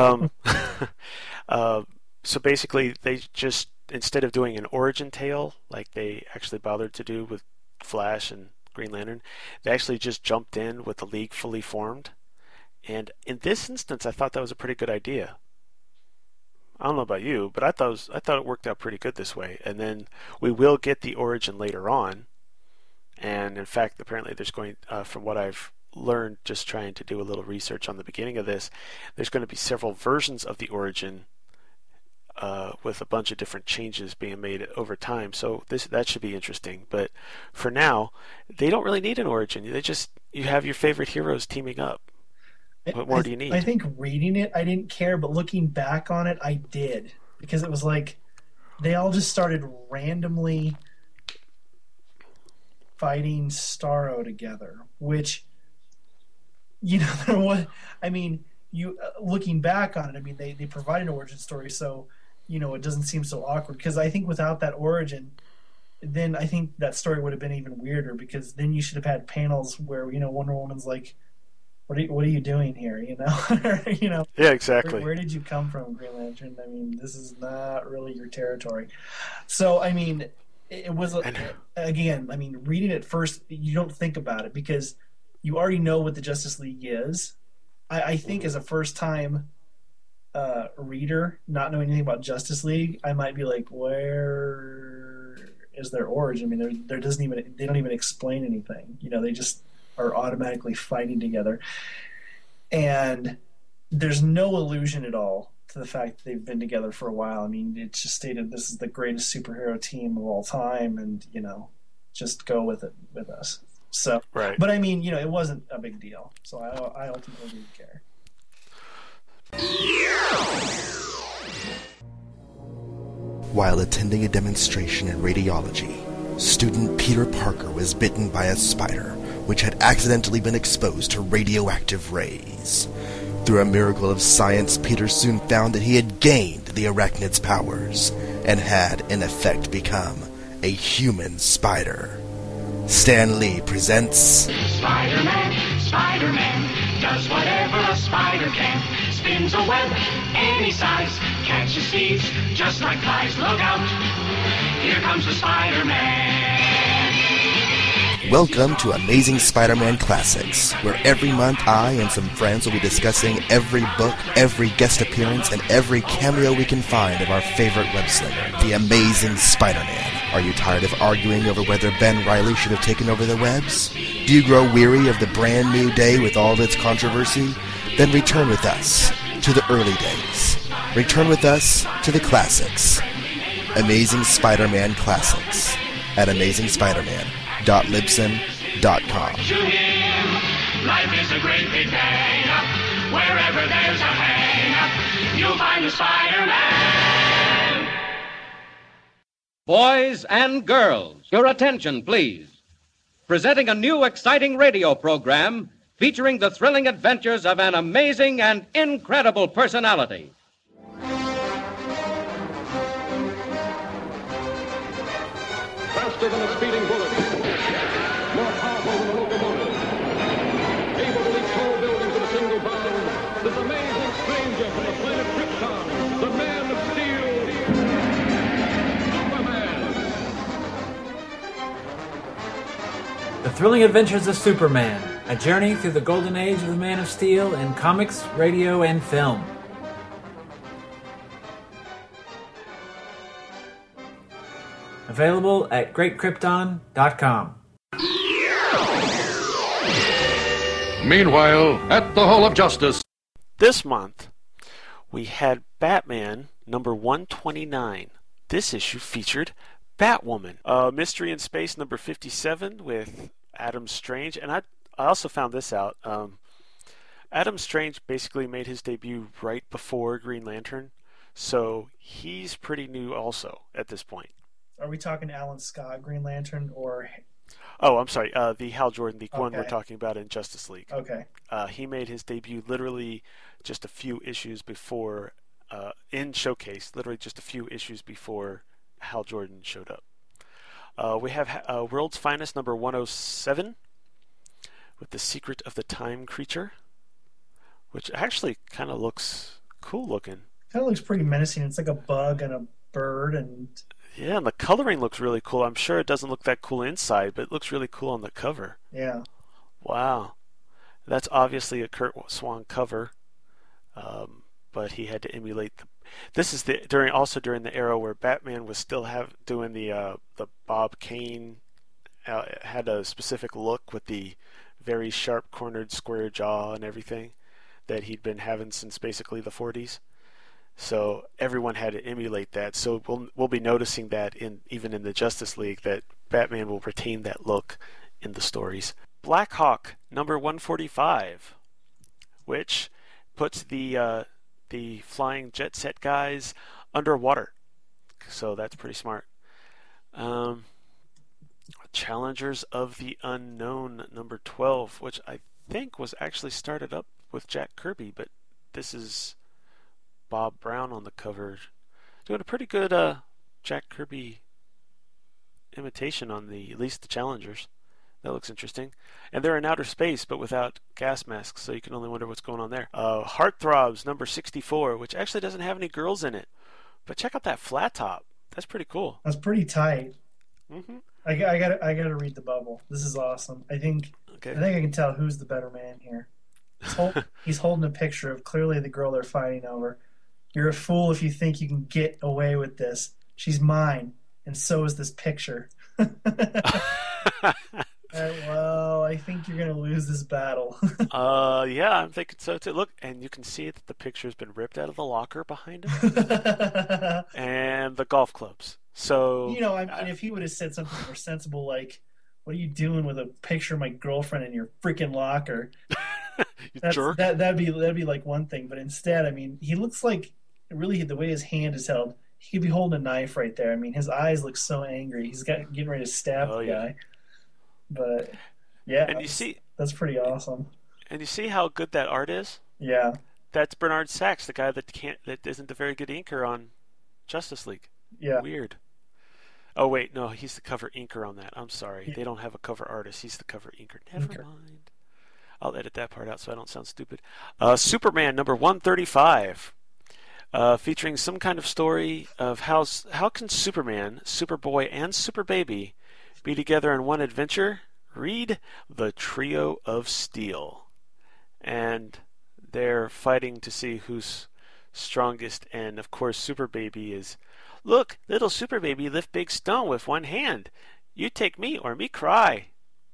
So basically, they just, instead of doing an origin tale like they actually bothered to do with Flash and Green Lantern, they actually just jumped in with the League fully formed. And in this instance, I thought that was a pretty good idea. I don't know about you, but I thought it worked out pretty good this way. And then we will get the origin later on. And in fact, apparently there's going, from what I've learned just trying to do a little research on the beginning of this, there's going to be several versions of the origin with a bunch of different changes being made over time. So that should be interesting. But for now, they don't really need an origin. You have your favorite heroes teaming up. What more do you need? I think reading it, I didn't care, but looking back on it, I did. Because it was like they all just started randomly fighting Starro together, which, looking back on it, I mean, they provided an origin story, so, it doesn't seem so awkward. Because I think without that origin, then I think that story would have been even weirder, because then you should have had panels where, Wonder Woman's like, what are you doing here? Yeah, exactly. Where did you come from, Green Lantern? I mean, this is not really your territory. So, I mean, it was again. I mean, reading it first, you don't think about it because you already know what the Justice League is. I think as a first-time reader, not knowing anything about Justice League, I might be like, where is their origin? I mean, they don't even explain anything. They just are automatically fighting together. And there's no allusion at all to the fact that they've been together for a while. I mean, it's just stated this is the greatest superhero team of all time, and, just go with it with us. So, right. But I mean, it wasn't a big deal. So I ultimately didn't care. While attending a demonstration in radiology, student Peter Parker was bitten by a spider, which had accidentally been exposed to radioactive rays. Through a miracle of science, Peter soon found that he had gained the arachnid's powers and had, in effect, become a human spider. Stan Lee presents Spider-Man does whatever a spider can. Spins a web any size, catches thieves just like flies. Look out, here comes the Spider-Man. Welcome to Amazing Spider-Man Classics, where every month I and some friends will be discussing every book, every guest appearance, and every cameo we can find of our favorite web-slinger, the Amazing Spider-Man. Are you tired of arguing over whether Ben Reilly should have taken over the webs? Do you grow weary of the brand new day with all of its controversy? Then return with us to the early days. Return with us to the classics. Amazing Spider-Man Classics at AmazingSpiderman.Libsyn.com. To him, life is a great big hang-up. Wherever there's a hang-up, you'll find the Spider-Man. Boys and girls, your attention, please. Presenting a new exciting radio program featuring the thrilling adventures of an amazing and incredible personality. Faster than a speeding bullet, more powerful than a locomotive, able to leap tall buildings in a single bound, this amazing stranger from the planet Krypton, the Man of Steel, Superman. The Thrilling Adventures of Superman, a journey through the golden age of the Man of Steel in comics, radio, and film. Available at GreatKrypton.com. Meanwhile, at the Hall of Justice. This month, we had Batman number 129. This issue featured Batwoman, Mystery in Space number 57 with Adam Strange. And I also found this out. Adam Strange basically made his debut right before Green Lantern, so he's pretty new also at this point. Are we talking Alan Scott, Green Lantern, or... Oh, I'm sorry, the Hal Jordan, the one we're talking about in Justice League. Okay. He made his debut literally just a few issues before, in Showcase, literally just a few issues before Hal Jordan showed up. We have World's Finest number 107 with The Secret of the Time Creature, which actually kind of looks cool looking. Kind of looks pretty menacing. It's like a bug and a bird, and yeah, and the coloring looks really cool. I'm sure it doesn't look that cool inside, but it looks really cool on the cover. Yeah. Wow. That's obviously a Kurt Swan cover, but he had to emulate this is during the era where Batman was still doing the Bob Kane had a specific look with the very sharp cornered square jaw and everything that he'd been having since basically the 40s. So everyone had to emulate that. So we'll be noticing that even in the Justice League, that Batman will retain that look in the stories. Black Hawk number 145, which puts the flying jet set guys underwater. So that's pretty smart. Challengers of the Unknown number 12, which I think was actually started up with Jack Kirby, but this is Bob Brown on the cover, doing a pretty good Jack Kirby imitation on at least the Challengers. That looks interesting. And they're in outer space, but without gas masks, so you can only wonder what's going on there. Heartthrobs number 64, which actually doesn't have any girls in it, but check out that flat top. That's pretty cool. That's pretty tight. Mm-hmm. I gotta read the bubble. This is awesome. I think I can tell who's the better man here. He's holding a picture of clearly the girl they're fighting over. You're a fool if you think you can get away with this. She's mine, and so is this picture. Well, I think you're going to lose this battle. Yeah, I'm thinking so too. Look, and you can see that the picture's been ripped out of the locker behind him. And the golf clubs. So, I mean, if he would have said something more sensible like, "What are you doing with a picture of my girlfriend in your freaking locker?" You jerk. That'd be like one thing, but instead, I mean, he looks like really the way his hand is held. He could be holding a knife right there. I mean, his eyes look so angry. He's getting ready to stab the guy. But yeah, and that's pretty awesome. And you see how good that art is? Yeah, that's Bernard Sachs, the guy that isn't a very good inker on Justice League. Yeah, weird. Oh wait, no, he's the cover inker on that. I'm sorry, they don't have a cover artist. He's the cover inker. Never mind. I'll edit that part out so I don't sound stupid. Superman number 135, featuring some kind of story of how can Superman, Superboy, and Superbaby be together in one adventure? Read The Trio of Steel. And they're fighting to see who's strongest, and of course Superbaby is, "Look, little Superbaby lift big stone with one hand. You take me or me cry."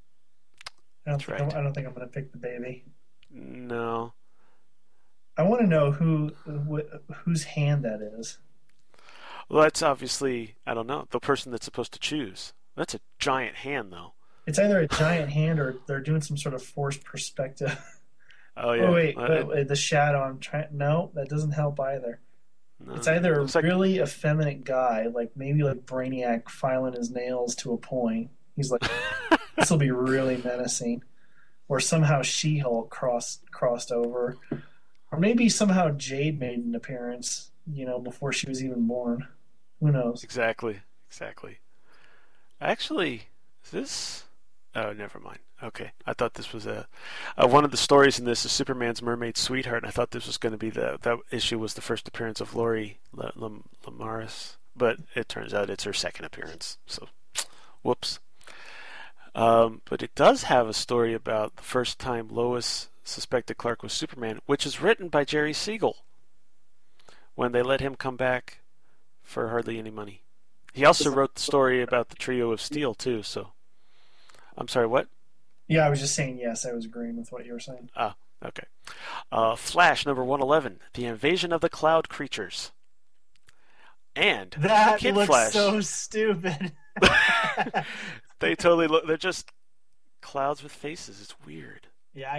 I don't think I'm going to pick the baby. No. I want to know whose hand that is. Well, that's obviously, I don't know, the person that's supposed to choose. That's a giant hand, though. It's either a giant hand or they're doing some sort of forced perspective. Oh, yeah. Oh, wait, the shadow. No, that doesn't help either. No. It's either a really effeminate guy, like maybe like Brainiac filing his nails to a point. He's like, this will be really menacing. Or somehow She-Hulk crossed over. Or maybe somehow Jade made an appearance, before she was even born. Who knows? Exactly. Actually, is this... Oh, never mind. Okay. I thought this was one of the stories in this is Superman's mermaid sweetheart, and I thought this was going to be that issue was the first appearance of Lori Lamaris, but it turns out it's her second appearance, so whoops. But it does have a story about the first time Lois suspected Clark was Superman, which is written by Jerry Siegel when they let him come back for hardly any money. He also wrote the story about the Trio of Steel, too, so... I'm sorry, what? Yeah, I was just saying yes. I was agreeing with what you were saying. Ah, okay. Flash, number 111, The Invasion of the Cloud Creatures. And that Kid looks Flash. so stupid. They totally look. They're just clouds with faces. It's weird. Yeah,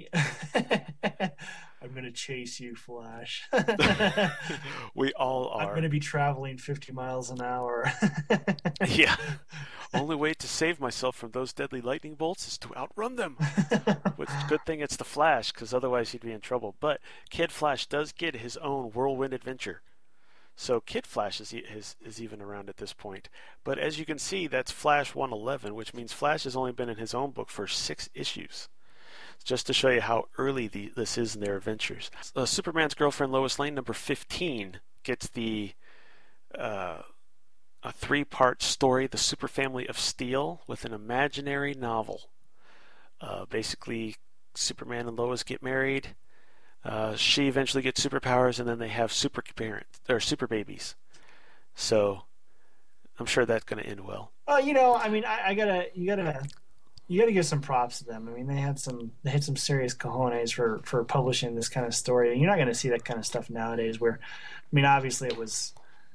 I'm gonna chase you, Flash. We all are. I'm gonna be traveling 50 miles an hour. Yeah. Only way to save myself from those deadly lightning bolts is to outrun them. Which good thing it's the Flash, because otherwise he'd be in trouble. But Kid Flash does get his own whirlwind adventure. So Kid Flash is even around at this point. But as you can see, that's Flash 111, which means Flash has only been in his own book for 6 issues. Just to show you how early this is in their adventures. Superman's Girlfriend Lois Lane, number 15, gets a 3-part story, The Super Family of Steel, with an imaginary novel. Basically, Superman and Lois get married. She eventually gets superpowers, and then they have super babies. So I'm sure that's going to end well. Well, I mean, you gotta give some props to them. I mean, they had some serious cojones for publishing this kind of story. And you're not going to see that kind of stuff nowadays. Where, I mean, obviously it was,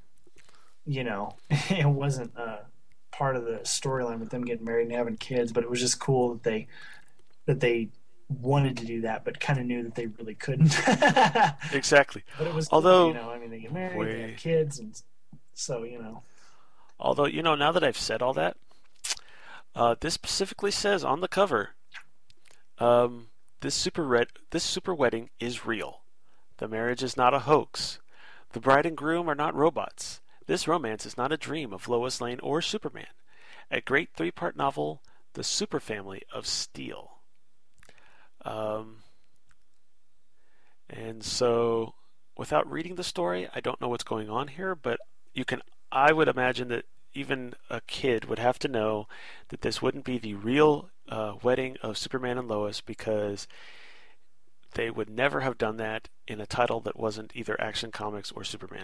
it wasn't part of the storyline with them getting married and having kids, but it was just cool that they wanted to do that, but kind of knew that they really couldn't. Exactly. But it was although cool, I mean, they get married, they have kids, and so Although now that I've said all that, this specifically says on the cover, this super wedding is real. The marriage is not a hoax. The bride and groom are not robots. This romance is not a dream of Lois Lane or Superman. A great 3-part novel, The Super Family of Steel. And so, without reading the story, I don't know what's going on here, but I would imagine that even a kid would have to know that this wouldn't be the real wedding of Superman and Lois, because they would never have done that in a title that wasn't either Action Comics or Superman.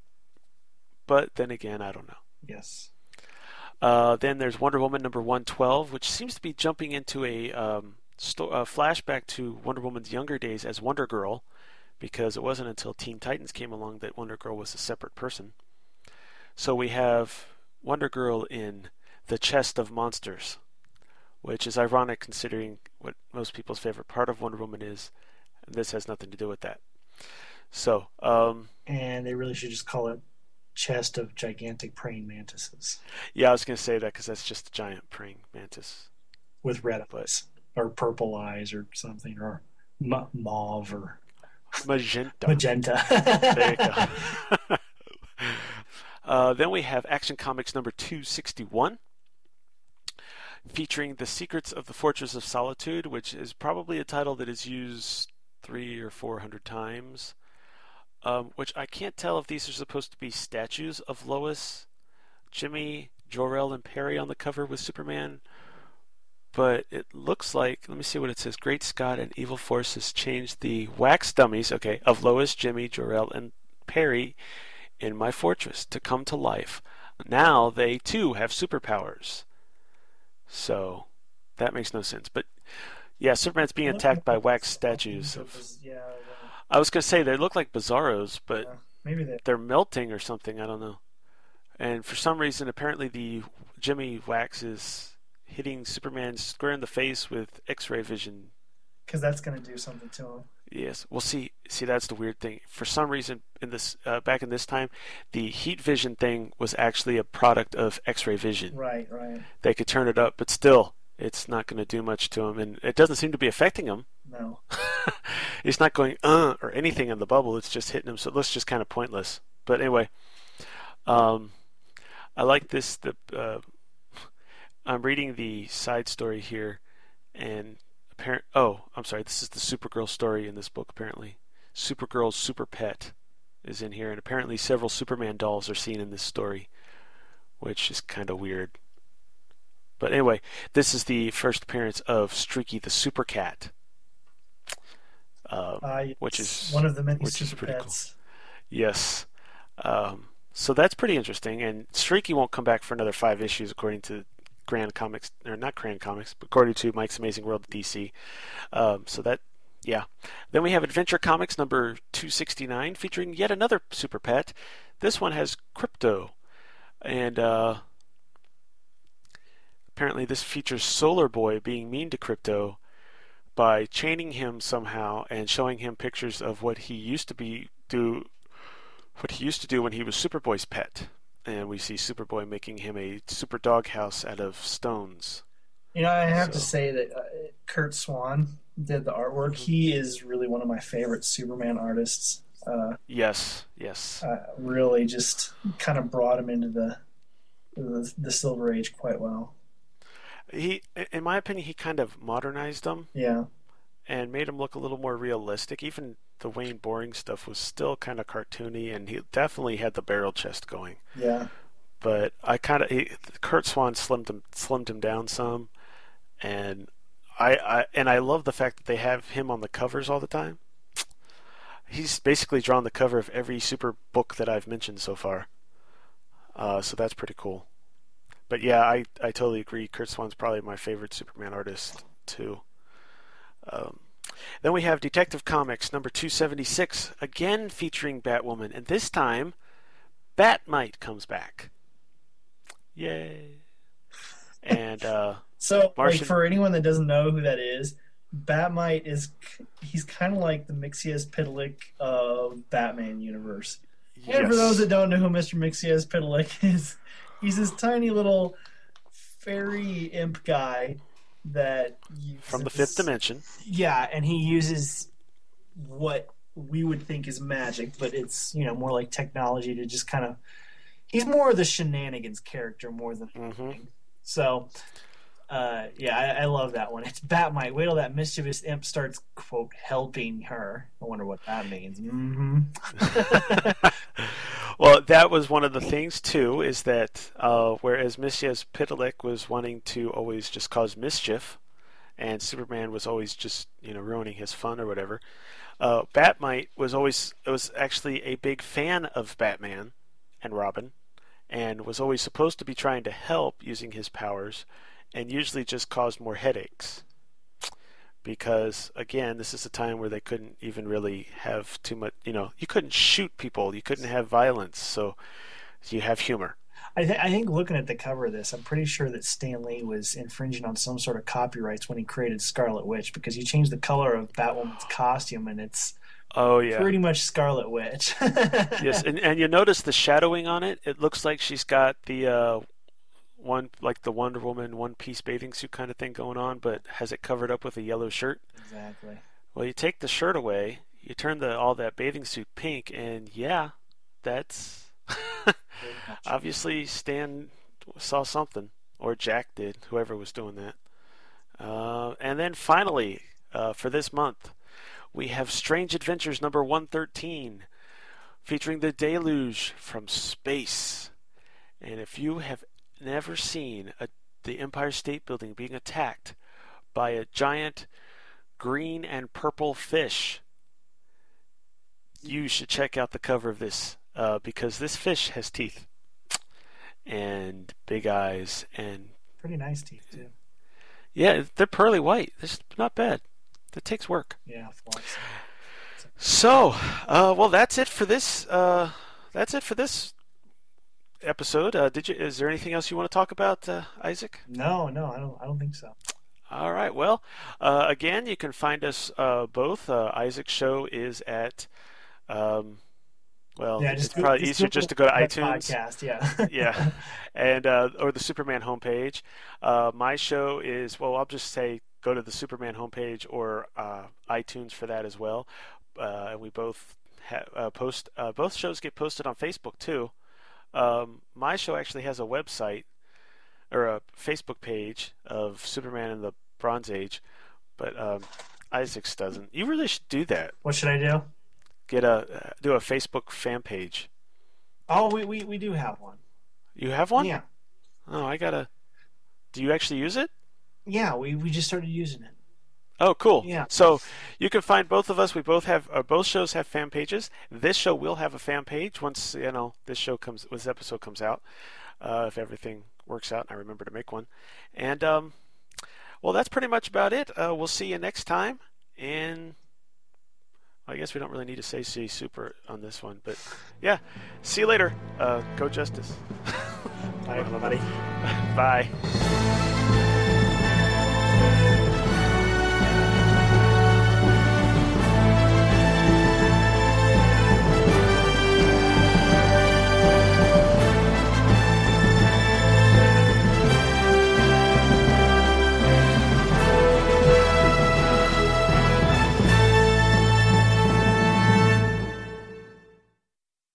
But then again, I don't know. Yes. Then there's Wonder Woman number 112, which seems to be jumping into a flashback to Wonder Woman's younger days as Wonder Girl, because it wasn't until Teen Titans came along that Wonder Girl was a separate person. So we have Wonder Girl in The Chest of Monsters, which is ironic considering what most people's favorite part of Wonder Woman is. And this has nothing to do with that. So, and they really should just call it Chest of Gigantic Praying Mantises. Yeah, I was going to say that because that's just a giant praying mantis. With red eyes, or purple eyes, or something, or mauve, or Magenta. There you go. Then we have Action Comics number 261, featuring The Secrets of the Fortress of Solitude, which is probably a title that is used 300 or 400 times. Which I can't tell if these are supposed to be statues of Lois, Jimmy, Jor-El, and Perry on the cover with Superman, but it looks like, let me see what it says, Great Scott and evil forces changed the wax dummies, of Lois, Jimmy, Jor-El, and Perry in my fortress to come to life. Now they too have superpowers. So that makes no sense. But yeah, Superman's being attacked by wax statues of... I was going to say they look like Bizarros, but maybe they're melting or something. I don't know. And for some reason, apparently the Jimmy wax is hitting Superman square in the face with X-ray vision. Because that's going to do something to him. Yes. Well, see, that's the weird thing. For some reason, in this back in this time, the heat vision thing was actually a product of X-ray vision. Right. They could turn it up, but still, it's not going to do much to him, and it doesn't seem to be affecting him. No. It's not going or anything in the bubble. It's just hitting him, so it looks just kind of pointless. But anyway, I like this. I'm reading the side story here, and I'm sorry. This is the Supergirl story in this book. Apparently, Supergirl's super pet is in here, and apparently several Superman dolls are seen in this story, which is kind of weird. But anyway, this is the first appearance of Streaky the Super Cat. Which is one of the many super super pets. Cool. Yes. So that's pretty interesting. And Streaky won't come back for another 5 issues, according to Grand Comics, or not Grand Comics, but according to Mike's Amazing World at DC. So that, Yeah. Then we have Adventure Comics number 269, featuring yet another super pet. This one has Krypto. And apparently this features Solar Boy being mean to Krypto by chaining him somehow and showing him pictures of what he used to do when he was Superboy's pet. And we see Superboy making him a super doghouse out of stones. You know, I have to say that Kurt Swan did the artwork. He is really one of my favorite Superman artists. Yes. Really just kind of brought him into the Silver Age quite well. He, in my opinion, he kind of modernized him. Yeah. And made him look a little more realistic. Even the Wayne Boring stuff was still kind of cartoony, and he definitely had the barrel chest going. Yeah. But Kurt Swan slimmed him down some, and I love the fact that they have him on the covers all the time. He's basically drawn the cover of every super book that I've mentioned so far. So that's pretty cool. But yeah, I totally agree. Kurt Swan's probably my favorite Superman artist too. Then we have Detective Comics number 276, again featuring Batwoman, and this time Batmite comes back. Yay! And so, Martian... like, for anyone that doesn't know who that is, Batmite he's kind of like the Mxyzptlk of Batman universe. Yes. And for those that don't know who Mr. Mxyzptlk is, he's this tiny little fairy imp guy that from the fifth dimension. Yeah, and he uses what we would think is magic, but it's, you know, more like technology to just kind of. He's more of the shenanigans character more than anything. So, yeah, I love that one. It's Batmite. Wait till that mischievous imp starts, quote, helping her. I wonder what that means. Well, that was one of the things, too, is that whereas Mxyzptlk was wanting to always just cause mischief, and Superman was always just, you know, ruining his fun or whatever, Batmite was actually a big fan of Batman and Robin, and was always supposed to be trying to help using his powers, and usually just caused more headaches. Because, again, this is a time where they couldn't even really have too much, you know, you couldn't shoot people, you couldn't have violence, so you have humor. I think looking at the cover of this, I'm pretty sure that Stan Lee was infringing on some sort of copyrights when he created Scarlet Witch, because he changed the color of Batwoman's costume, and it's pretty much Scarlet Witch. Yes, and you notice the shadowing on it. It looks like she's got the one, like the Wonder Woman one-piece bathing suit kind of thing going on, but has it covered up with a yellow shirt. Exactly. Well, you take the shirt away, you turn all that bathing suit pink, and yeah, that's obviously Stan saw something, or Jack did, whoever was doing that. And then finally, for this month, we have Strange Adventures number 113, featuring the Deluge from space. And if you have never seen the Empire State Building being attacked by a giant green and purple fish, you should check out the cover of this, because this fish has teeth and big eyes and pretty nice teeth too. Yeah, they're pearly white. It's not bad. It takes work. Yeah. So, well, that's it for this. That's it for this episode. Is there anything else you want to talk about, Isaac? No, I don't think so. All right. Well, again, you can find us both. Isaac's show is at. It's probably easier just to go to iTunes. Podcast, yeah. Yeah, and or the Superman homepage. My show is, well, I'll just say go to the Superman homepage or iTunes for that as well. And we both post. Both shows get posted on Facebook too. My show actually has a website or a Facebook page of Superman in the Bronze Age, but Isaac's doesn't. You really should do that. What should I do? Do a Facebook fan page. Oh, we do have one. You have one? Yeah. Oh, I gotta. Do you actually use it? Yeah, we just started using it. Oh, cool. Yeah. So you can find both of us. We both have both shows have fan pages. This show will have a fan page once this episode comes out, if everything works out and I remember to make one. And well, that's pretty much about it. We'll see you next time, and I guess we don't really need to say super on this one, but yeah. See you later. Go Justice. Bye, everybody. Bye.